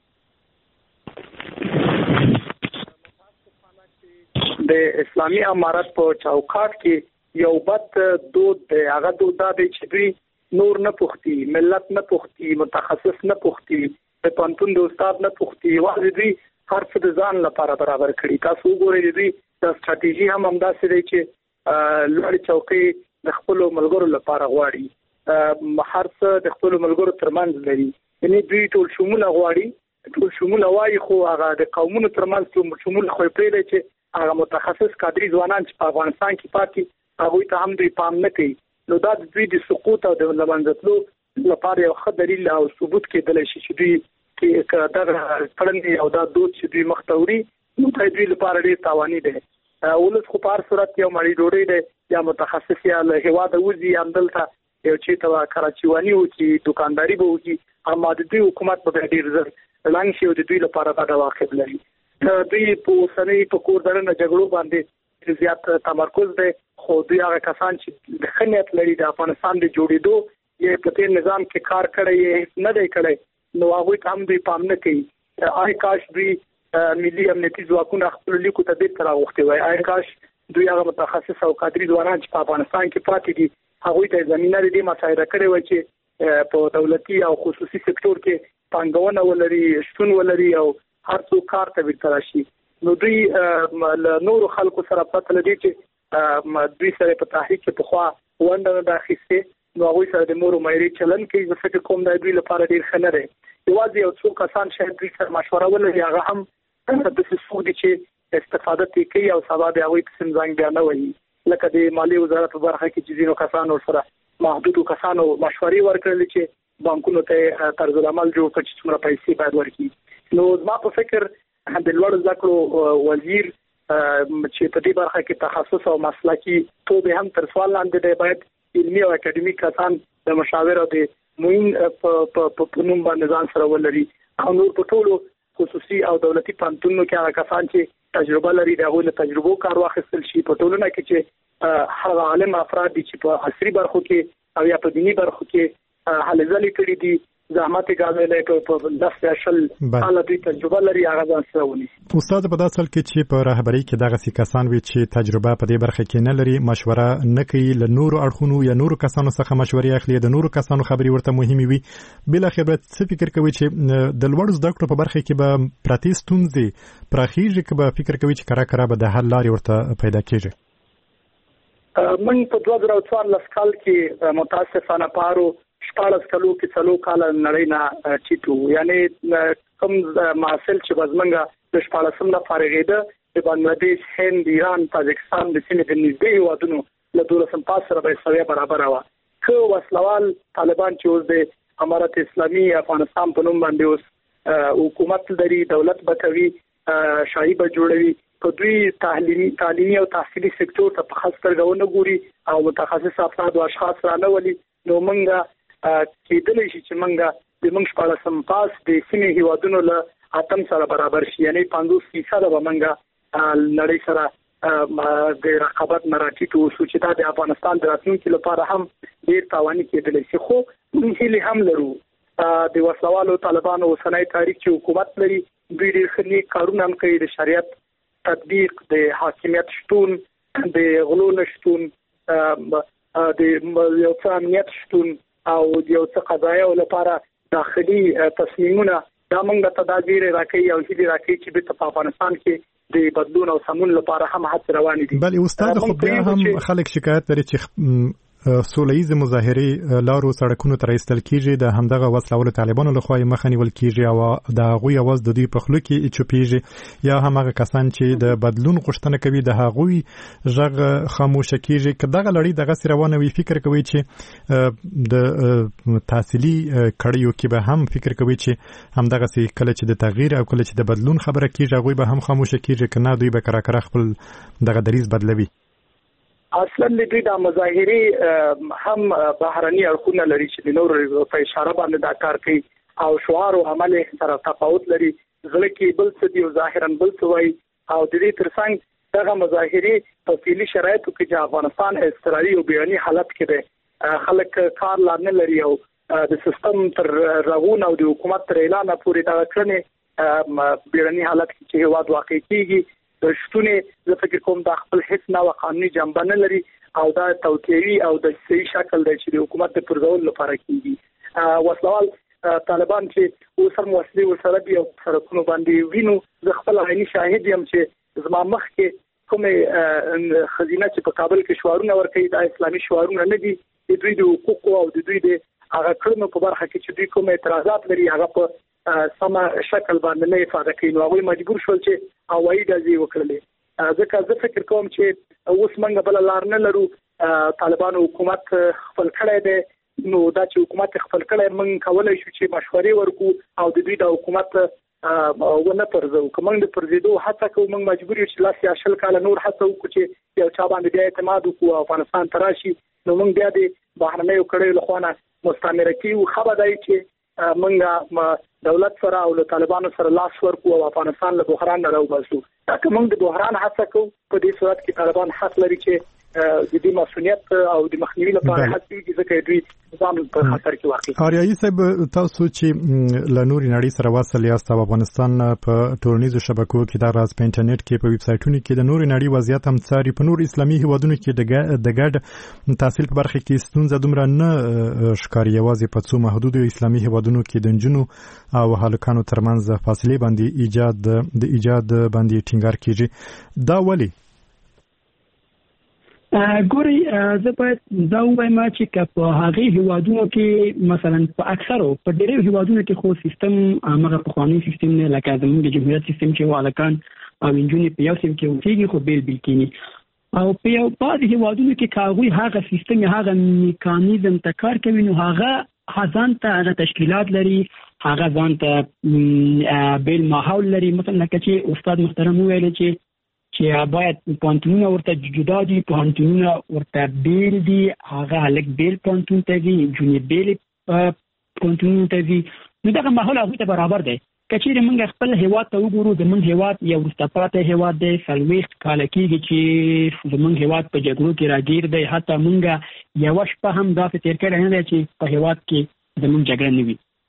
د اسلامي امارت په چوکاټ کې یو بد دود دی هغه دود دی چې دوی نور نه پوښتي ملت نه پوښتي متخصص نه پوښتي د پانتون د استاد نه پوښتي واځي دوی هر څه د ځان لپاره برابر کړي تاسو وګورئ دوی د ستراتیژي هم همداسې دی چې لوړ چوکۍ د خپل ملګرو لپاره غواړي هر څه د خپل ملګرو ترمنځ لري یعنی دوی ټول شمول غواړي ټول شمول وایي خو هغه د قومونو ترمنځ شمول خو پرې دی چې هغه متخصص کادري ځوانان چې په افغانستان کې پاتې هغه ته هم دوی پام نه کوي نو دا د دوی د سقوط او د لمنځتلو لپاره یو ښه دلیل او ثبوت کېدلی شي چې دوی کې دغه کړنې او دا دود چې دوی مختوري نو ته دوی لپاره ډېر تاواني دی ولس خو په هر صورت یو مړی ډوډۍ دی یا متخصص یا له هېواده وځي همدلته یو چې ته کراچیواني وکړي دوکانداري به وکړي اما د دوی حکومت به ډېر زر ړنګ شي او د دوی لپاره دا واقع لري دوی په اوسنۍ په کور درنه جګړو باندې زیات تمرکز دی خو دوی هغه کسان چې د خنیت لري د افغانستان د جوړېدو یې په تیر نظام کې کار کړی نه دی کړی نو هغه ته هم دوی پام نه کوي آی کاش دوی ملي امنیتي ځواکونه خپل لیکو ته بیرته راوښتي وای آی کاش دوی هغه متخصص او کادري ځوانان چې په افغانستان کې پاتې دي هغه ته زمينه دې مسایره کړې وای چې په دولتي او خصوصي سکتور کې پانګونه ولري شتون ولري او هر څو کار ته ورته شي نو دوی نور خلکو سره پته لري چې دوی سره په تحریک په خوا ونده داخسته نو هغه سره د مور مېری چلن کې زه فکر کوم دا دوی لپاره ډیر خنه دی یوازې یو څو کسان شاید دوی سره مشوره ولري هغه هم د څه دي چې استفاده کوي او سبا د هغه قسم ځان بیان وایي لکه د مالی وزارت په برخه کې چې ځینو کسانو سره محدودو کسانو مشورې ورکړل چې بانکونو ته طرز العمل جوړ کړي چې څومره پیسې باید ورکړي نو زما په فکر د لوړ زده کړو وزیر چې په دې برخه کې تخصص او مسلکي توګه هم تر سوال لاندې دی باید علمي او اکیډمیک کسان د مشاور او د موین په نوم باندې ځان سره ولري او نور په ټولو خصوصي او دولتي پانتونو کې هغه کسان چې تجربه لري دغه له تجربو کار واخیستل شي په ټولنه کې چې هغه عالم افراد دي چې په عصري برخو کې او یا په دینی برخو کې هلې ځلې کړې دي زحمت غاړې په داسې شل حالت تجربه لري هغه ځان سره ونی. استاد په داسل کې چې په رهبری کې دغه سکسان وي چې تجربه په دې برخه کې نه لري مشوره نه کوي له نورو اړخونو یا نورو کسانو څخه مشورې اخلي د نورو کسانو خبري ورته مهمه وي بل اخر څه فکر کوي چې د لوړ زده کړو په برخه کې به پراتستونځي پراخیږي کې به فکر کوي چې کرا کرا به د حل لارې ورته پیدا کیږي. من په دوه زره څوارلس کال کې متاسفانه پارو شپږ کلو کې څلو کال نړۍ نه چیتو یعنی کوم محصل چې بزمنګا د شپږم نه فارغېده د بنگلاديش هند ایران تاجکستان د سیمې د نږدې هیوادونو له دولسم پاس سره به سوي برابر و خو وسلوال طالبان چې اوس د امارت اسلامي افغانستان په نوم باندې اوس حکومت لري دولت بتوي شاهي به جوړوي په دوی تعلیمي تعلیمي او تحصیلي سکتور ته په خاص ترګونه ګوري او متخصص افراد او اشخاص رانهولي نو موږ کېدلی شي چې موږ د موږ شپږم پاس د سیمې هیوادونو له اتم سره برابر شي یعنی پنځوس فیصد به موږ نړۍ سره د رقابت مراکټو سوچتا د افغانستان د راتلونکي لپاره هم ډیر تاواني کېدلی شي خو موږ هیله هم لرو د وسلوالو طالبانو اوسنۍ تاریخ چې حکومت لري دوی ډیر خني کارونه هم کوي د شریعت تطبیق د حاکمیت شتون د غلو نشتون د یو څه امنیت شتون او یو څه قضایا لپاره داخلي تصمیمونه دا موږ ته د ډیر راکې او هیله راکې چې په افغانستان کې د بدلون او سمون لپاره هم هڅه روانې دي. بل استاد خو بیا هم خلک شکایت لري چې سولهییز مظاهره لارو سړکونو تر ایستل کیږي د همدغه وسلوالو طالبانو لخوا مخه نیول کیږي او د غوي اواز د دوی په خلو کې چوپیږي یا همغه کسان چې د بدلون غوښتنه کوي د هغوی ژغ خاموش کیږي کداغه لړۍ دغه روانه وي فکر کوي چې د تحصیلي کړیو کې به هم فکر کوي چې همدغه سي کله چې د تغییر او کله چې د بدلون خبره کیږي هغوی به هم خاموش کیږي کنه دوی به کرا کرا خپل دغه دریز بدلوي. اصلا دوی د مظاهري هم بهرني اړخونه لري چې د نور په اشاره باندې دا کار کوي او شعار او عمل سره تفاوت لري ځکه کې بل څه دی ظاهرا بل څه وای او د دې ترڅنګ دغه مظاهري په فعلي شرایطو کې چې افغانستان اضطراري او بیاني حالت کې ده خلک کار لانه لري او د سیستم تر رغون او د حکومت تر اعلان پورې دا کړنه بیاني حالت کې چې هوا واقع کیږي د شتونه زه فکر کوم د خپل هیڅ نه قانوني جنبه نه لري او دا توقيعي او د صحیح شکل دی چې د حکومت د پرځول لپاره کیږي وسلوال طالبان چې اوس هم وسلې ورسره دی او سرکونو باندې وینو زه خپل عیني شاهد یم چې زما مخ کې کومه خزینه چې په کابل کې شعارونه ورکړي د اسلامي شعارونه نه دي د دوی د حقوقو او د دوی د هغه کړنو په برخه کې چې دوی کوم اعتراضات لري هغه په سم شکل باندې نه ifade کوي نو هغه مجبور شول چې هوایي ډزې وکړي ځکه زه فکر کوم چې اوس موږ بل لار نه لرو طالبانو حکومت خپل کړی دی نو دا چې حکومت خپل کړی موږ کولای شو چې مشورې ورکو او د دوی د حکومت ونه پرځو کوم د پرځېدو هڅه کوو موږ مجبور یو چې لاس یا شل کال نور هڅه وکړو چې یو چا باندې بیا اعتماد وکړو افغانستان تراشي نو موږ بیا د بهرنیو کړیو لخوا مستعمره کیو خبرداري چې موږ دولت سره او له طالبانو سره لاس ورکو او افغانستان له بحران نه راوباسو دا کوم د بحران هڅه کوو په دې صورت کې طالبان حق لري چې د دې مسؤلیت او د مخنیوي لپاره هڅه کوي چې دوی ځان په خطر کې واقع آریایي صاحب تاسو چې له نوري نړۍ سره وصل یاست او افغانستان په ټولنیزو شبکو کې د راز په انټرنیټ کې په ویب سایټونو کې د نوري نړۍ وضعیت هم څاري په نور اسلامي هیوادونو کې د ګډ تحصیل په برخه کې ستونزه دومره نه ښکاري یوازې په څو محدودو اسلامي هیوادونو کې د نجونو او هلکانو ترمنځ فاصله باندې ایجاد د ایجاد باندې ټینګار کیږي دا ولی ګوري زه باید دا وایم چې په هغه هیوادونو کې مثلا په اکثرو په ډېرو هیوادونو کې خو سیستم هغه په قانوني سیستم نه لکه زموږ د جمهوریت سیستم چې والکان او انجونې په یو سیم کې وتیږي خو بیل بیل کینی او په یو بعض هیوادونو کې کاغوي هغه سیستم هغه میکانیزم ته کار کوي نو هغه ځان ته هغه تشکیلات لري هغه ځان ته بیل ماحول لري مثلا لکه چې استاد محترم ویل چې چې باید پانتونونه ورته جدا دي پانتونونه ورته بیل دي هغه الک بیل پانتون ته دي جونې بیل پانتونونه ته دي نو دا ماحول هغه ته برابر دی کچېره موږ خپل هیواد ته وګورو د موږ هیواد یو ستپاته هیواد دی سلويخت کال کېږي چې د موږ هیواد په جګړو کې راګیر دی حتی موږ یو شپه هم دا فکر کړی نه دی چې په هیواد کې د موږ جګړه نه وي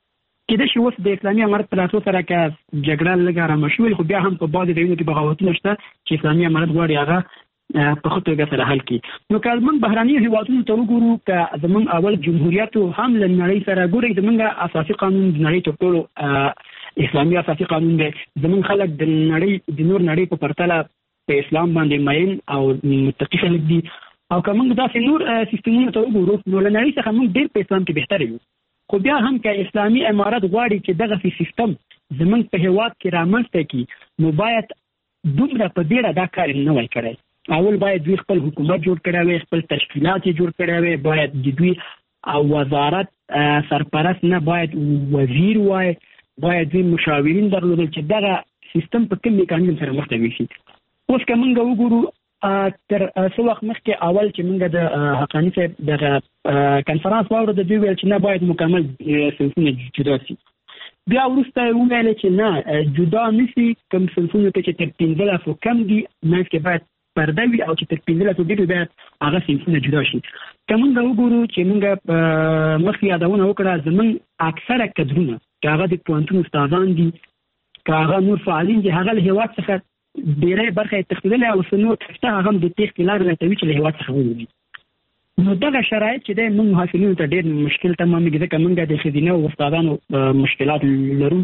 کله چې اوس د اسلامي امارت په لاسو سره کې جګړه لږه رامشول خو بیا هم په بعض ځایونو کې بغاوتونه شته چې اسلامي امارت غواړي هغه په خپل توګه سره حل کړي. نو که موږ بهراني هیوادونو ته وګورو که زموږ اول جمهوریت هم له نړۍ سره ګوري زموږ اساسي قانون د نړۍ تر ټولو اسلامي اساسي قانون دی. زموږ خلک د نړۍ د نور نړۍ په پرتله په اسلام باندې مین او متقي خلک دي او که موږ داسې نور سیستمونو ته وګورو نو له نړۍ څخه موږ ډېر په اسلام کې بهتر یو. خو بیا هم که اسلامي امارت غواړي چې دغه سیستم زموږ په هیواد کې رامنځته کړي نو باید دومره په بیړه دا کار نه وای کړی. اول باید دوی خپل حکومت جوړ کړی وای، خپل تشکیلات یې جوړ کړی وای، باید د دوی او وزارت سرپرست نه باید وزیر وای، باید دوی مشاورین درلودل چې دغه سیستم په کوم میکانیزم سره مخ ته وشي. اوس که موږ وګورو تر څو وخت مخکې اول چې موږ د حقانی صاحب دغه کنفرانس واورو د دوی ویل چې نه باید مکمل صنفونه جدا شي. بیا وروسته وویل چې نه جدا نشي، کوم صنفونه چې تر پنځلسو کم دي منځ کې باید پرده وي او چې تر پنځلسو ډېر باید هغه صنفونه جدا شي. که موږ وګورو چې موږ مخکې یادونه وکړه زموږ اکثره کدرونه که هغه د پوهنتون استادان دي که هغه نور فعالین دي هغه له هېواد څخه ډېری برخه یې تښتېدلې او څه نور شته هغه هم د تېښتې لارې لټوي چې له هېواد څخه ووځي. نو دغه شرایط چې دی موږ محصلینو ته ډېر مشکل تمامېږي ځکه موږ د ښځینه استادانو مشکلات لرو،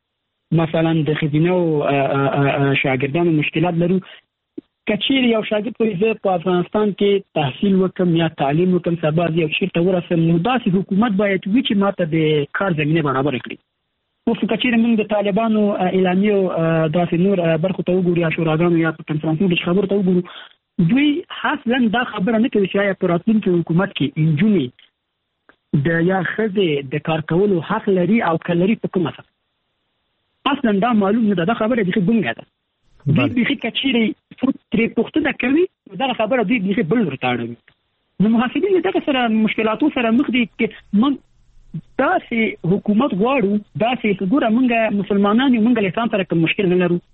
مثلا د ښځینه شاګردانو مشکلات لرو. که چیرې یو شاګرد وایي زه په افغانستان کې تحصیل وکړم یا تعلیم وکړم سبا زه یو چېرته ورسم نو داسې حکومت باید وي چې ماته د کار زمینه برابره کړي. اوس که چیرې موږ د طالبانو اعلامیو داسې نور برخو ته وګورو یا شوراګانو یا په کنفرانسونو کې خبرو ته وګورو دوی اصلا دا خبره نه کوي چې آیا په راتلونکي حکومت کې نجونې د یا ښځې د کار کولو حق لري او که لري په کومه سره. اصلا دا معلوم نه ده، دا خبره بیخي ګونګه ده. دوی بیخي که چیرې ترې پوښتنه کوي نو دغه خبره دوی بیخي بل ورته اړوي. نو محصلین دغه سره مشکلاتو سره مخ دي چې موږ داسې حکومت غواړو، داسې ګوره موږ مسلمانان یو، موږ له اسلام سره کوم مشکل نه لرو.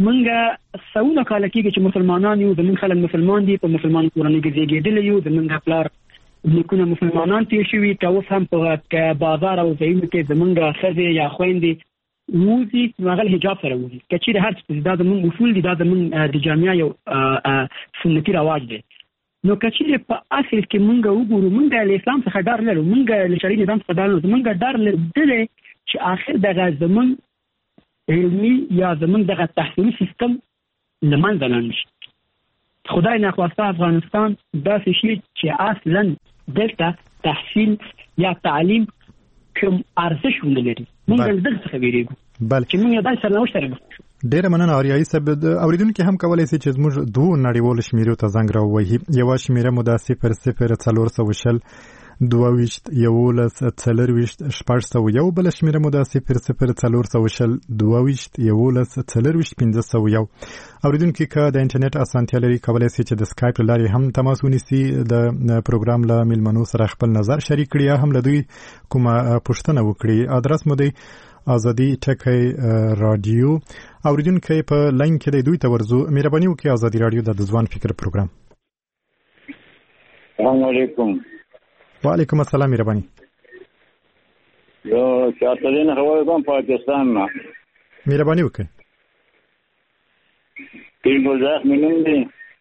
موږ سونه کاله کېږي چې مسلمانان یو، زموږ خلک مسلمان دي، په مسلمان کورنۍ کې زیږېدلي یو، زموږ پلار نیکونه مسلمانان تېر شوي. که اوس هم په بازار او ځایونو کې زموږ ښځې یا خویندې ووځي نو هغه له حجاب سره ووځي. که چیرې هر څه دا زموږ اصول دي، دا زموږ د جامعه یو سنتي رواج دی. نو که چیرې په اصل کې موږ وګورو موږ له اسلام څخه ډار لرو، موږ له شرعي نظام څخه ډار لرو. موږ ډار لرو چې آخر دغه زموږ علمي یا زموږ دغه تحصیلي سیستم له منځه لاړ شي. خدای ناخواسته افغانستان داسې شي چې اصلا دلته تحصیل یا تعلیم کوم ارزښت ونه لري. موږ له دغه څخه ویریږو چې موږ داسې سرنوشت سره ډیره مننه اریایي صاحب. اوریدونکو هم کولای شي چې زموږ دوه نړیوالو شمیرو ته زنګ راووهي. یو شمیره مو د صفر صفر څلور سوه شل دوه ویشت یولس څلور ویشت شپږ سوه یو، بله شمیره مو د صفر صفر څلور سوه شل دوه ویشت یولس څلور ویشت پنځه سوه یو. اوریدونکو که د انټرنیټ اسانتیا لري کولای شي چې د سکایپ له لارې هم تماس ونیسي، د پروګرام له میلمنو سره خپل نظر شریک کړي یا هم له دوی کومه پوښتنه وکړي. ادرس مو دی آزادی ټکی رادیو. اوریدونکو په لاین کې دی دوی ته ورځو. مهرباني وکړئ آزادی رادیو د ځوان فکر پروګرام. السلام علیکم. وعلیکم السلام. مهرباني. یو چاته نه خبره کوم پاکستان نه. مهرباني وکړئ. پیر ګلزار مینم دی.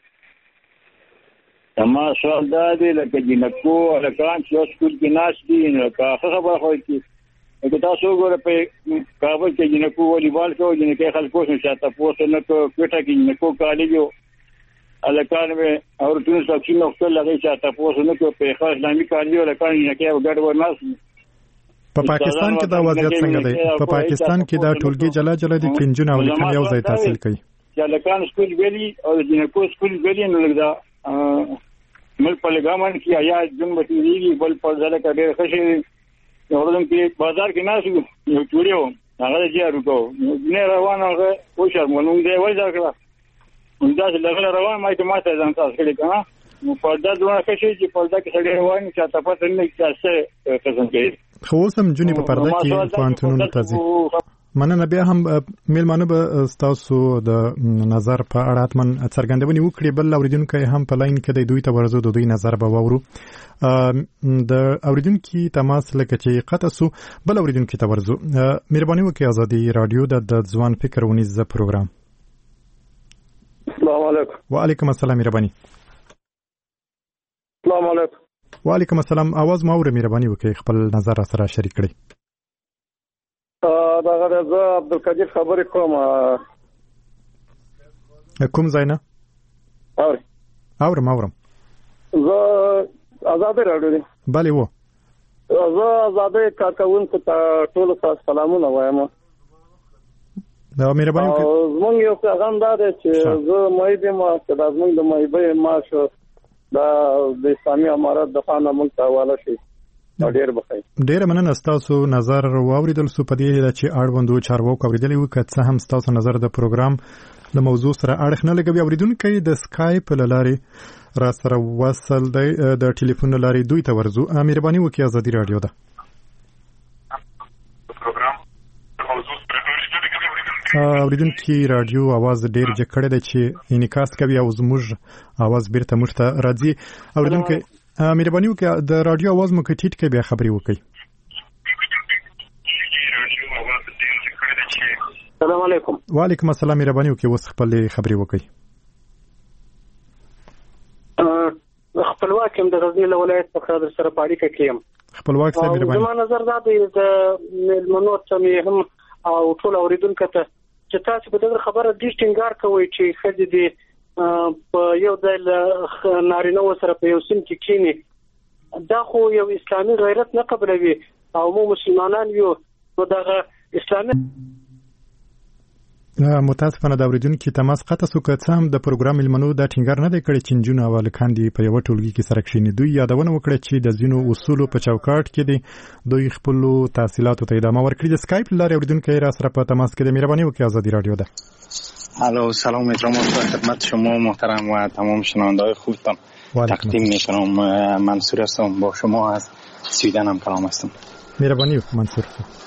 اما سوال دا دی لکه جنکو الکان چې سکول کې ناس دي نو که خبره خو کې که تاسو ګوره په کابل کې جنکو والیبال کوي، جنکې خلکو څخه شاته پوسټ نه کو کوټه کې جنکو کالج الکان مې اور ټول څه نو خپل لګي شاته پوسټ نه کو په خاص اسلامي کالج الکان جنکې ګډ ورناس. په پاکستان کې دا وضعیت څنګه دی؟ په پاکستان کې دا ټولګي جلا جلا دي چې انجن او لیکن یو ځای تحصیل کوي. چې الکان سکول ویلي او جنکو سکول ویلي نو لګدا مل په لګامن کې آیا جنب تیریږي بل په ځل کې ډېر خشي ورته په بازار کې ناس یو چوریو هغه چې ورکو نه روان هغه او شرمونږ دی وای دا کړه دا چې لغله روان ما ته ماته ځان تاسو کړی کنه نو په دا دوه کې چې په دا کې سړی روان چې تاسو ته نه څه قسم کوي. خو سم جونی په پرده کې پوهنتونونو ته ځي. مننه. بیا هم میلمانه به ستاسو د نظر په اړه اتمن څرګندونې وکړي. بل اوریدونکي هم په لاین کې د دوی ته ورزو د دوی نظر به واورو. د اوریدونکي تماس لکه چې قطع سو بل اوریدونکي ته ورزو. مهرباني وکړئ ازادي رادیو د ځوان فکر ونیز پروګرام. السلام علیکم. وعلیکم السلام. مهرباني. السلام علیکم. وعلیکم السلام. आवाज ما اوره. مهرباني وکړئ خپل نظر سره شریک کړئ. دا غره زه عبدالقدیر خبرې کوم. کوم ځای نه؟ اوري اورم اورم. زه آزاد رادیو دی. بله و. زه آزاد کارکونکو ته ټول ته سلامونه وایم. دا مهرباني وکړئ. زمونږ یو پیغام دا دی چې زه مې به ما چې دا زمونږ د مې معاش دا د اسلامي امارات د خانه مونږ ته حواله شي. ډیر بخیر. ډیر مننه. تاسو نظر واوریدل سو په دې چې اړوندو چارواکو اوریدلې و که څه هم تاسو نظر د پروګرام له موضوع سره اړخ نه لګوي. اوریدونکو د سکایپ لارې را سره وصل دی د ټلیفون لارې دوی ته ورزو. مهرباني وکړئ ازادي رادیو ده پروګرام موضوع سره اوریدونکو رادیو आवाज ډیر جکړه ده چې انعکاس کوي او زموږ आवाज بیرته موږ ته راځي. اوریدونکو مهرباني وکړئ د رادیو आवाज مو کټیټ کړئ بیا خبرې وکړئ. السلام علیکم. وعلیکم السلام. مهرباني وکړئ اوس خپل خبرې وکړئ. خپلواک هم د غزنی له ولایت څخه در سره په اړیکه کې یم. خپلواک صاحب مهرباني. زما نظر دا دی د مېلمنو ته هم او ټول اوریدونکو ته چې تاسو په دغه خبره ډېر ټینګار کوئ چې ښځې دې په یو ځای له نارینه‌و سره په یو سیم کې کینی. دا خو یو اسلامي غیرت نه قبلوي او مو مسلمانان یو نو دغه اسلامي متاسفانه د اوریدونکو تماس قطع سو. که څه هم د پروګرام ملمنو دا ټینګار نه دی کړی چې نجونې او هلکان دې په یوه ټولګي کې سره کښېني. دوی یادونه وکړه چې د ځینو اصولو په چوکاټ کې دي دوی خپلو تحصیلاتو ته ادامه ورکړي. د سکایپ له لارې اوریدونکي را سره په تماس کې دی. مهرباني وکړئ ازادي رادیو ده. الو سلام احترام خدمت شما محترم و تمام شنونده‌های خوبتان تقدیم میکنم. منصور هستم با شما از سویدن هم کلام هستم. مهربانی منصور.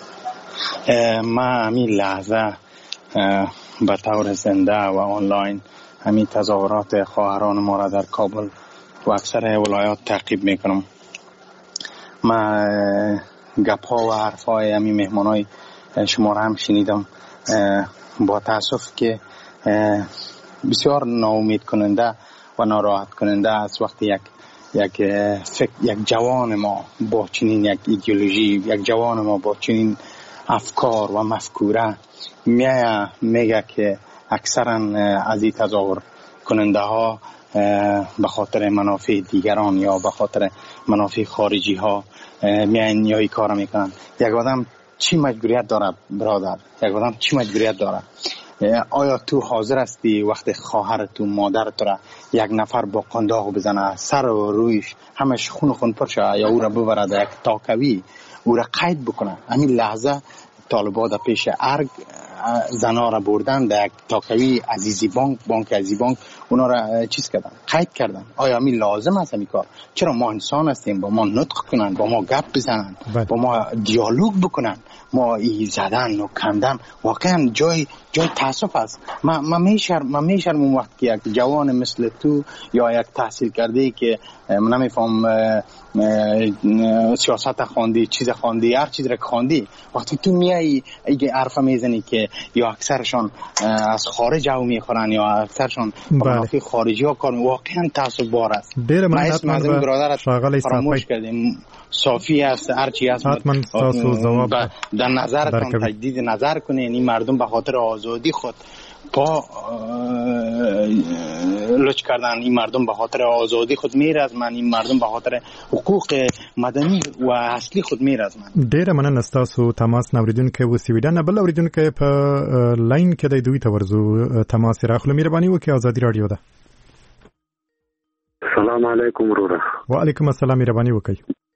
ما همین لحظه به طور زنده و آنلاین همین تظاهرات خواهران ما را در کابل و اکثر ولایات تعقیب میکنم. ما گپ ها و حرف های همین مهمان های شما را هم شنیدم. با تاسف که بسیار ناامید کننده و ناراحت کننده است وقتی یک یک فکر یک جوان ما با چنین یک ایدئولوژی، یک جوان ما با چنین افکار و مفکوره میایه میگه که اکثرا از این تظاهر کننده ها به خاطر منافع دیگران یا به خاطر منافع خارجی ها میاین یا این کار میکنن. یک آدم چی مجبوریت داره برادر؟ یک آدم چی مجبوریت داره؟ آیا تو حاضر هستی وقت خواهر تو مادر تو را یک نفر با قنداق بزنه سر و رویش همش خون خون پر شه یا او را ببره در یک تاکوی او را قید بکنه؟ همین لحظه طالبان در پیش ارگ زنا را بردن در یک تاکوی عزیزی بانک بانک عزیزی بانک اونا را چیز کردن، قید کردن. آیا همین لازم است همین کار؟ چرا ما انسان هستیم، با ما نطق کنن، با ما گپ بزنن، با ما دیالوگ بکنن، ما ای زدن و کندن واقعا جای جای تاسف است. ما ما میشرم ما میشرم وقت که یک جوان مثل تو یا یک تحصیل کرده که من نمیفهم سیاست خواندی، چیز خواندی، هر چیز را خواندی، وقتی تو میای این حرف میزنی که یا اکثرشان از خارج او میخورن یا اکثرشان منافع خارجی ها کار، واقعا تاسف بار است. ما اسم از این برادر فراموش کردیم. صافی است، هرچی است در نظرتان تجدید نظر کنین. این مردم به خاطر آزادی خود پا لچ کردن، این مردم به خاطر آزادی خود میرزمن، این مردم به خاطر حقوق مدنی و اصلی خود میرزمن. ډیره مننه ستاسو تماس نوریدونکو و سویډن بل اوریدونکو په لاین کې د دوی ته ورزو تماس راخلو. مهرباني وکړئ ازادي رادیو ده. السلام علیکم ورور. وعلیکم السلام. مهرباني وکړئ.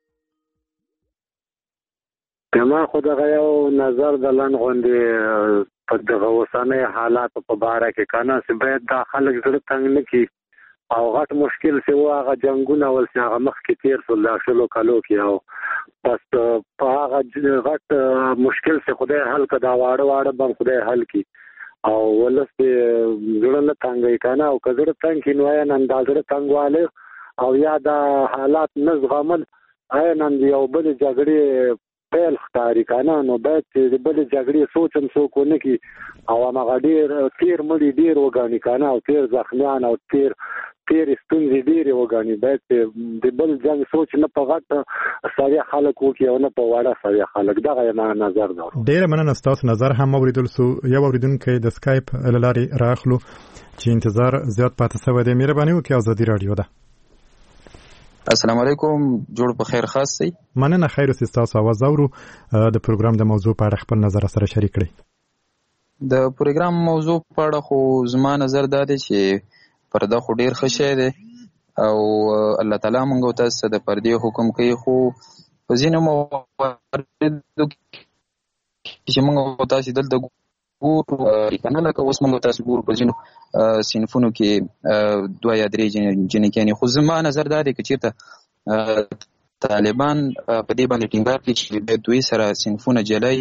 ما خو دغه یو نظر د لن غوندې په دغه اوسنۍ حالاتو په باره کې کنه چې باید دا خلک زړه تنګ نه کړي او غټ مشکل څه و هغه جنگونه ول چې هغه مخ کې تیر سول لا شلو کالو کې او پس په هغه غټ مشکل څه خدای حل کړه دا واړه واړه بم خدای حل کړي او ولسته زړه څنګه کنه او کزړه څنګه نو یا نن دا زړه څنګه او یا دا حالات نزغمل آیا نن یو بل جګړې پیل ښکاري کنه نو باید چې بل جګړې سوچم څوک ونه کی او هغه ډیر تیر مړي ډیر وګڼي کنه او تیر زخمیان او تیر تیر ستونزې ډیر وګڼي باید د بل جنگ سوچ نه په غټ سړی خلک وکي او نه په واړه سړی خلک دغه نه نظر دا ډیر مننه تاسو نظر هم اوریدل سو یو اوریدونکو د سکایپ لارې راخلو چې انتظار زیات پاتې سوی دی مهرباني وکړئ ازادي رادیو ده. السلام علیکم جوړ په خیر خاص سي مننه خیر اوسې تاسو आवाज اورو د پروګرام د موضوع په اړه خپل نظر سره شریک کړئ. د پروګرام موضوع په اړه خو زما نظر دا دی چې پرده خو ډیر ښه شی دی او الله تعالی موږ ته د پردې حکم کوي خو په ځینو مواردو چې موږ تاسو دلته ګورو کنه لکه اوس موږ تاسو ګورو په ځینو صنفونو کې دوه یا درې جنکیانې خو زما نظر دا دی چې چېرته طالبان په دې باندې ټینګار کوي چې دوی سره صنفونه جلای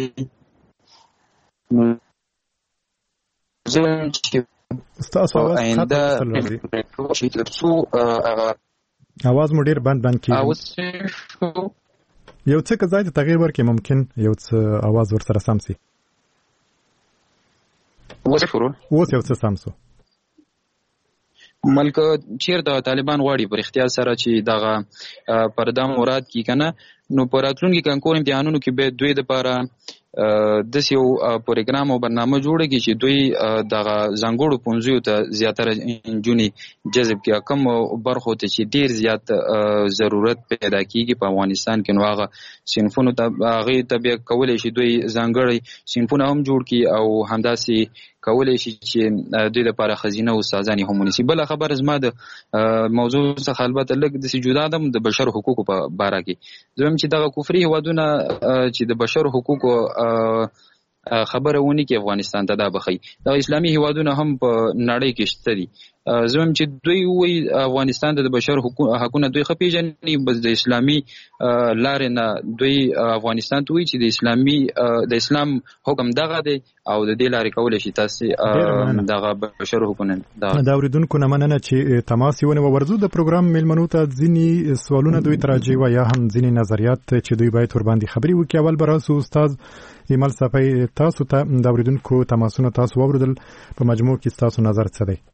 ستاسو آینده اواز مو ډیر بند بند کیږي یو څه که ځای ته تغییر ورکړي ممکن یو څه اواز ورسره سم شي اوس فرول اوس یو څه سم شو ملک چیرته طالبان غواړي پر اختیار سره چې دغه پرده مراد کی کنه نو پر راتلونکي کانکور امتحانونو کې به دوی د لپاره د یو پروګرام او برنامه جوړه کی چې دوی دغه زنګوړو پونځیو ته زیاتره انجونی جذب کیا کم برخو ته چې ډیر زیات ضرورت پیدا کیږي په افغانستان کې نو هغه صنفونو ته هغه ته کولای شي دوی ځانګړي صنفونه هم جوړ کی او همداسي کولای شي چې دوی لپاره خزینه او سازانی هم ونیسي. بل خبر زما د موضوع څخه البته لږ د جدا ده د بشر حقوقو په باره کې زموږ چې دغه کفري هوادونه چې د بشر حقوقو خبره ونی کې افغانستان ته دا بخي د اسلامي هیوادونو هم په نړۍ کې شته دي زموږ چې دوی وی افغانستان د بشر حقوقونه دوی خپېژني بس د اسلامي لارې نه دوی افغانستان ته وی چې د اسلامي د اسلام حکم دغه دی او د دې لارې کولای شي تاسو دغه بشر حقوقونه دا اوریدونکو نه مننه چې تماس ونیو ورزو د پروګرام میلمنو ته ځینی سوالونه دوی تراجي و یا هم ځینی نظریات چې دوی باید ور باندې خبري وکړي. اول براسو استاد ایمل صفای تاسو ته د اوریدونکو تماسونه تاسو اوریدل په مجموع کې تاسو نظر څه دی؟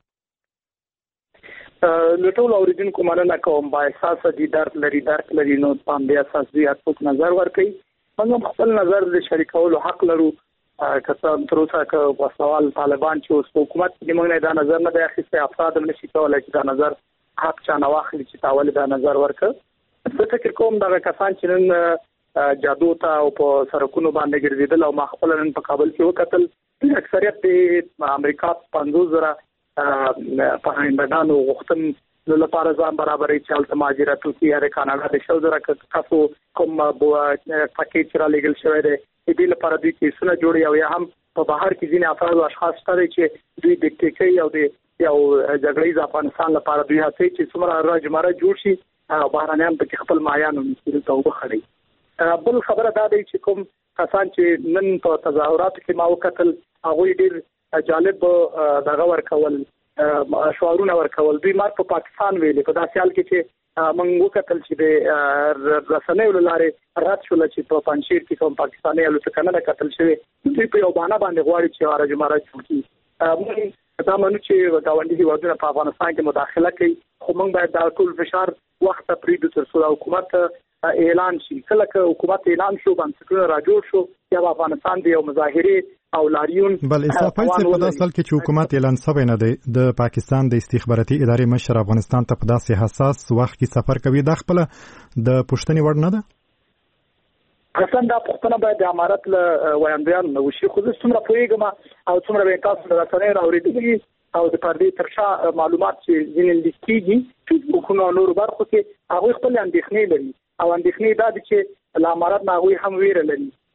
لټول اوریدونکو مننه کوم با احساس دي درد لري درد لري نو پام بیا اساس دي هڅه نظر ورکړي موږ خپل نظر د شریکولو حق لرو کله تر اوسه که سوال طالبان چې اوس حکومت دې موږ نه دا نظر نه دی اخیسته افراد هم نشي کولای چې دا نظر حق چا نه واخلي چې تاول دا نظر ورکړي. زه فکر کوم دا کسان چې نن جادو ته او په سرکونو باندې ګرځیدل او مخبل نن په کابل کې وکتل اکثریت د امریکا پنځوس زره په هندانو وختن نو لپاره ځان برابرې چالت ماجرات او یا د کاناډا د شل زره کسو کوم بو پاکیج را لګل شوی دی دې لپاره دوی کیسونه جوړي او یا هم په بهر کې ځینې افراد او اشخاص شته چې دوی د ټیکي او د یو جګړې افغانستان لپاره دوی هڅه چې څومره راجمره جوړ شي او بهرانيان په خپل مایانو مسیر ته وبخړي. بل خبره دا دی چې کوم کسان چې نن په تظاهراتو کې ما وکتل هغه ډیر جالب دغه ورکول شعارونه ورکول دوی مار په پاکستان ویلې په داسې حال کې چې موږ وکتل چې د رسنیو لارې رات شول چې په پنځیر کې کوم پاکستاني الوتکه نه قتل شوی دوی په یو باندې باندې غواړي چې راجمره جوړي. موږ دا مونږ چې گاونډي هیوادونه په افغانستان کې مداخله کوي خو موږ باید دا ټول فشار وخت پرې د تر څو حکومت اعلان شي کله چې حکومت اعلان شو بنسټونه راجوړ شو یا افغانستان د یو مظاهره او لاریون بل اصافای څه په داسې حال کې چې حکومت اعلان شوی نه دی د پاکستان د استخباراتي ادارې مشر افغانستان ته په داسې حساس وخت کې سفر کوي د خپل د پښتني وړ نه ده اصلا دا پښتنه باید د امارت له ویاندیان نو شي خو څومره پویګم او څومره به تاسو راځنه راوړي او د پردي ترشا معلومات چې ځینې لیکيږي چې کومو نور برخو کې هغه خپل اندېښنې لري او اندېښنې دا دي چې د امارت ناغوي هم ویره لري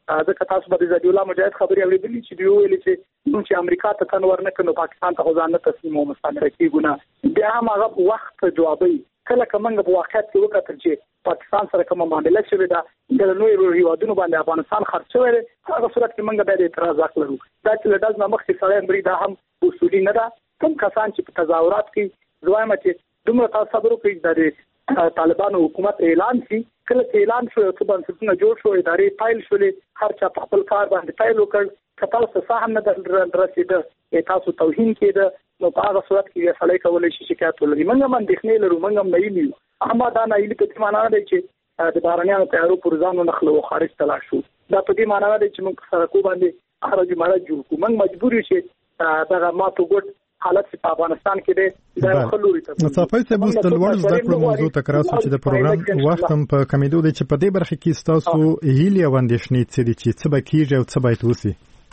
ځکه تاسو به د زدي الله مجاهد خبري اوریدلې چې دی ویل چې نو چې امریکا ته تنور نه کړو پاکستان ته ځان نه تسلیم او مستعمره کیږي بیا هم هغه وخت جوابي کله کومه په واقعیت کې وکړل چې پاکستان سره کومه معاملې شوې ده د نوې هیوادونو باندې افغانستان خرڅ شوی هغه صورت کې موږ به د اعتراض وکړو دا چې له داس نامخ کې سره امریکا دا هم اصولي نه ده کوم کسان چې په تظاهرات کې ځوایم چې دومره تاسو خبرو کوي د طالبانو حکومت اعلان شي کله چې اعلان شو چې بنسټونه جوړ شو ادارې فایل شولې هر چا په خپل کار باندې فایل وکړ کله چې صحه نه دررسیده تاسو توهین کېده نو په هغه صورت کې سړی کولای شي شکایت ولري موږ هم اندېښنې لرو موږ هم نه یو اما دا نه ایلی په معنا نه دی چې د بهرنیانو تیارو پر ځانو نخلو خارج تلا شو دا په دې معنا نه دی چې موږ سره کو باندې خارج مراد جوړ کو موږ مجبور یو چې دا ما ته ګټ حالت په افغانستان کې دی دا خلوري ته صافي څه بوست لوړ زده کړو موضوع تکرار سو چې د پروګرام وخت هم په کمیدو دی چې په دې برخه کې تاسو هیلې او اندېښنې څه دي چې څه به کیږي او څه به توسي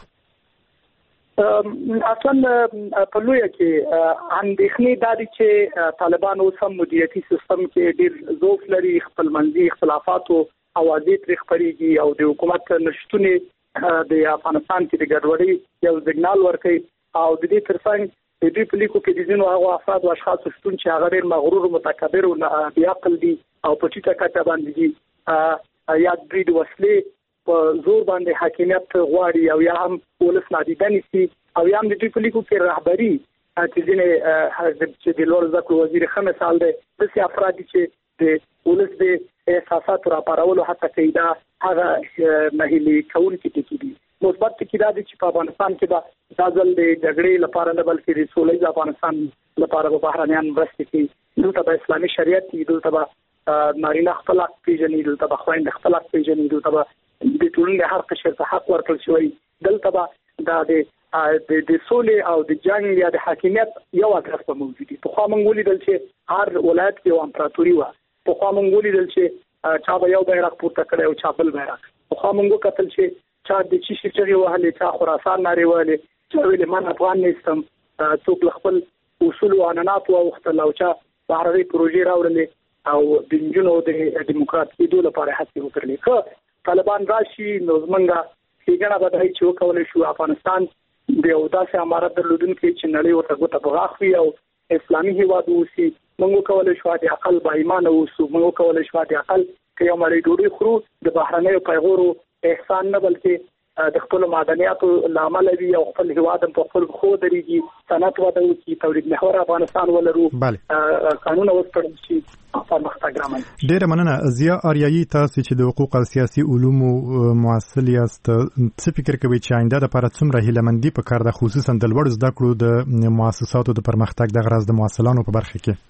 اصلا په لوی کې اندېښنې د دې چې طالبان اوس هم مدیریتي سیستم کې ډېر ضعف لري خپل منځي اختلافات او اوازې تر خبريږي او د حکومت نشټونه د افغانستان کې د ګډوډۍ یو سیګنال ورکړي او د دې ترڅنګ د دې پلیکو کې د ځینو هغه افراد او اشخاص شتون چې هغه ډېر مغرور او متکبر او بی عقل دي او په ټیټه کچه باندې دي یا د دې وسلې په زور باندې حاکمیت غواړي او یا هم ولس نادیده نیسي او یا هم د دې پلیکو کې رهبری چې ځینې چې د لوړ ذکر وزیر خه مثال دی د سي افراد چې د ولس د احساسات را پارولو حتی کوي دا هغه مهلي کول کې دي مثبت کې دا چې په افغانستان کې دا ځل د جګړې لپاره نه بلکې د سولې افغانستان لپاره به بهرنیان مرسته کوي دلته به اسلامي شریعت دی دلته به نارینه خپل حق پیژني دلته به خويند خپل حق پیژني دلته به د ټولنې هر قشر ته حق ورکړل شوی دلته به دا د د سولې او د جنگ یا د حاکمیت یو اطراف په موجود دي په خوا مونږ ولیدل چې هر ولایت کې یو امپراتوري و په خوا مونږ ولیدل چې چا به یو بیرغ پورته کړی او چا بل بیرغ په خوا مونږ کتل چې چا د چی شي چې وهلې چا خراسان ناری وهلې چې ویل من افغان نيستم څوک خپل اصول او عنعنات او اختلاف او چا بهرني پروژې راوړلې او د جنونو د دیموکراتیکي دولت لپاره هڅه وکړلې که طالبان راشي نو زمونږه څنګه به دای چې وکولای شو افغانستان د یو داسې امارت درلودونکو چې نړۍ ورته ګوته بغاخوي او اسلامي هیواد اوسي موږ کولای شو د عقل با ایمان اوسو موږ کولای شو د عقل کې یو مړی ډوډۍ خورو د بهرنیو پیغورو احسان نه بلکې د خپل معدنیاتو لامل وی او خپل هیواد په خپل خو درېږي صنعت وده او تولید محور افغانستان ولرو قانون اوسپړل شي په مختګرامن ډیره مننه ضیا اریایي تاسو چې د حقوق او سیاسي علومو معاصل یاست څه فکر کوي چې آینده لپاره څومره هیلمندي په کار ده خصوصا د لوړ زده کړو د مؤسساتو د پرمختګ د غرض د مواصلانو په برخه کې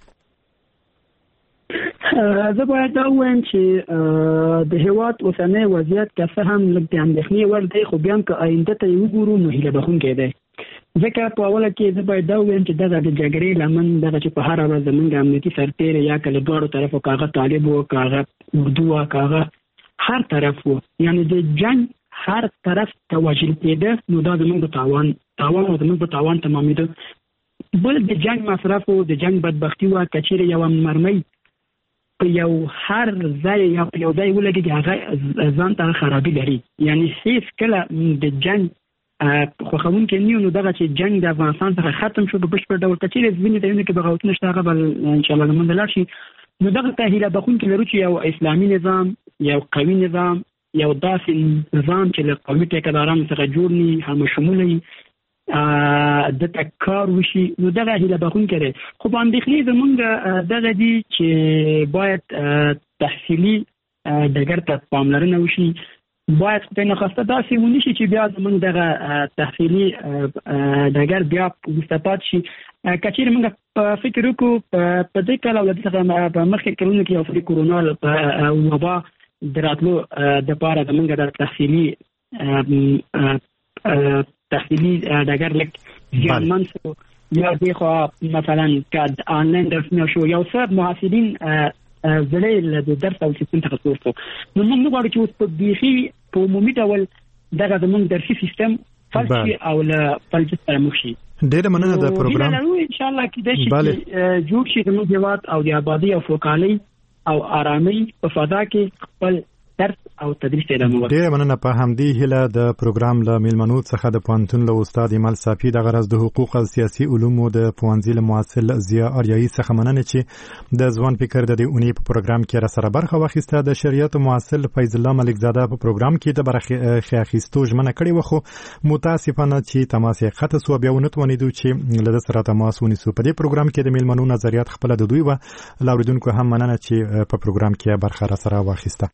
زه باید دا وایم چې د هیواد اوسنۍ وضعیت که څه هم لږ د اندېښنې وړ دی خو بیا هم که آینده ته یې وګورو نو هیله بښونکی دی ځکه په اوله کې زه باید دا وایم چې دغه د جګړې لمن دغه چې په هره ورځ زموږ امنیتي سرتېری یا که له دواړو طرفو که هغه طالب و که هغه اردو و که هغه هر طرف و یعنې د جنګ هر طرف ته وژل کېده نو دا زموږ په تاوان تاوان او زموږ په تاوان تمامېده بل د جنګ مصرف او د جنګ بدبختي وه که چېرې یوه مرمۍ په یو هر ځای یا په یو ځای ولګي هغه ځان ته خرابي لري یعنی هیڅ کله د جنگ خوښونکي نه نو دغه چې جنگ د افغانستان څخه ختم شو په بشپړ ډول کچېرې ځینې ځایونه کې بغاوتونه شته هغه بل ان شاء الله لمن لاړ شي نو دغه ته هیله بخونکي لرو چې یو اسلامي نظام یو قوي نظام یو داسې نظام چې له قومي ټیکهدارانو څخه جوړ ني همشموله وي د تکار وشي نو دغه هیله بخونکي لري خو باندې خلی زمونږ دغه دي چې باید تحصیلي دګر ته پاملرنه وشي باید خو نه خواسته داسې ونی شي چې بیا زمونږ دغه تحصیلي دګر بیا مستفاد شي کچېر موږ په فکر وکړو په دې کال ولادت څخه په مخکې کلونو کې افری کورونا او وبا دراتلو د پاره زمونږ د تحصیلي تحصیلی دگر لک زیانمن شو یا دیخوا مثلا که آنلاین درسونه شو یا سر محصلین زړې د درس او سیستم څخه تاسو نو موږ غواړو چې اوس په بیخي په عمومي ډول دغه زموږ درسي سیستم فلسفي او له فلسفه سره مخ شي ډېر مننه د پروګرام ان شاء الله کې د شي جوړ شي زموږ هیواد او د آبادی او فوکالۍ او آرامۍ په فضا کې خپل درس او تدریس ادامه ورکړي. ډېره مننه. په همدې هیله د پروګرام له میلمنو څخه د پوهنتون له استاد ایمل صافي د غرض د حقوق او سیاسي علومو د پوهنځي له معاصل ضیا اریایي څخه مننه چې د ځوان فکر د دې اونۍ په پروګرام کې را سره برخه واخیسته. د شریعت معاصل فیض الله ملک زاده په پروګرام کې د برخه اخیستو ژمنه کړې و، خو متاسفانه چې تماس یې قطع شو، بیا ونه توانیدو چې له سره تماس ونیسو. په دې پروګرام کې د میلمنو نظریات خپل د دوی و لاوریدونکو هم مننه چې په پروګرام کې برخه را سره واخیسته.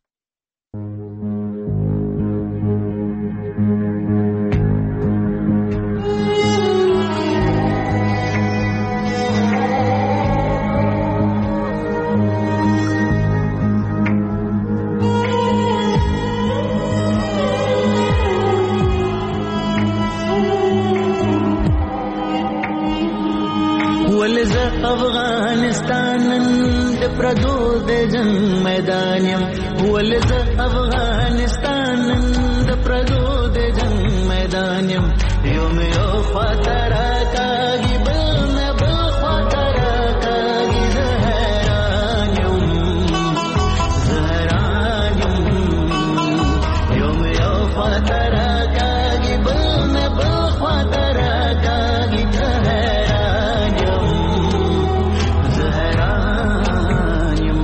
افغانستان د پردو د جنگ میدان یم، ولز افغانستان د پردو د جنگ میدان یم، یو مې یو خاطر کاږي بل نه بل خاطر کاږي، زه حیران یم زه حیران یم، یو مې یو خاطر کاږي بل نه بل خاطر کاږي، زه حیران یم زه حیران یم.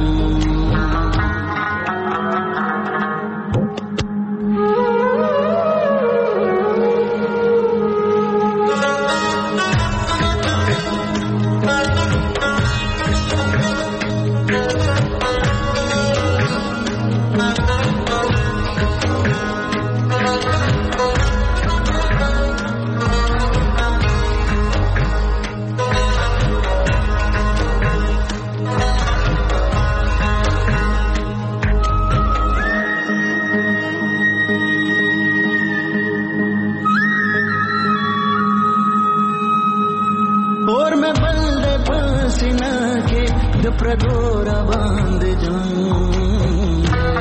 اور میں بند پسینہ کے دپردورا باندھ جان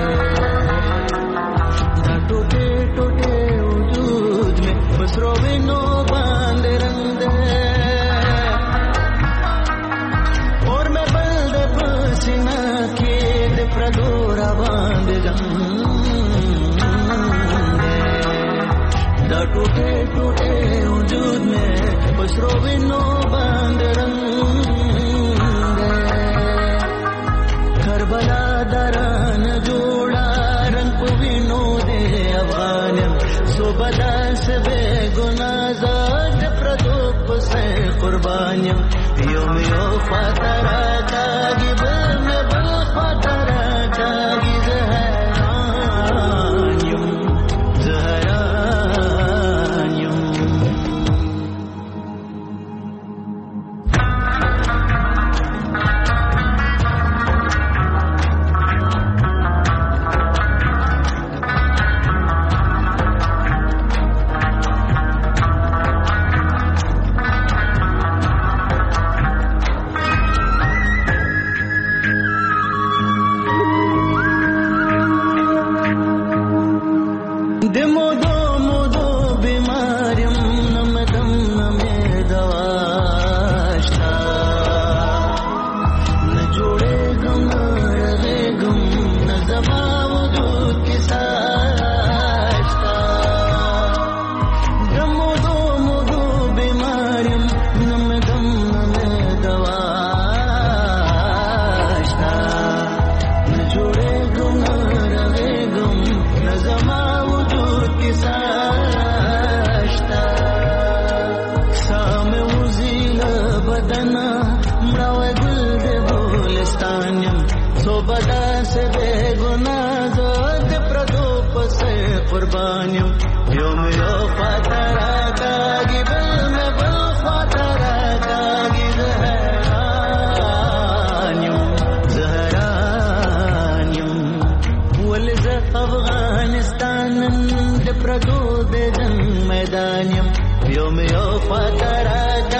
دا ٹوٹے ٹوٹے وجود میں بسرو بینو باندھ رنگ اور میں بند پسینہ کے دپردورا باندھ جان دا ٹوٹے ٹوٹے وجود میں بسرو بینو باندھ رنگ کربلا دران جوڑا رنگ پوینو دے افغانم سو بدا سے بے گناہ زاد پردوپ سے قربانیم، یوم یو خاطرہ کاگی بل میں بل خاطرہ کاگی، زہران یم زہران یم. قربانیم یوم یو خاطر کاږي بل نه بل خاطر کاږي، زهران یم زهران یم، ولې زه افغانستان د پردو د جنگ میدان یم، یوم یو خاطر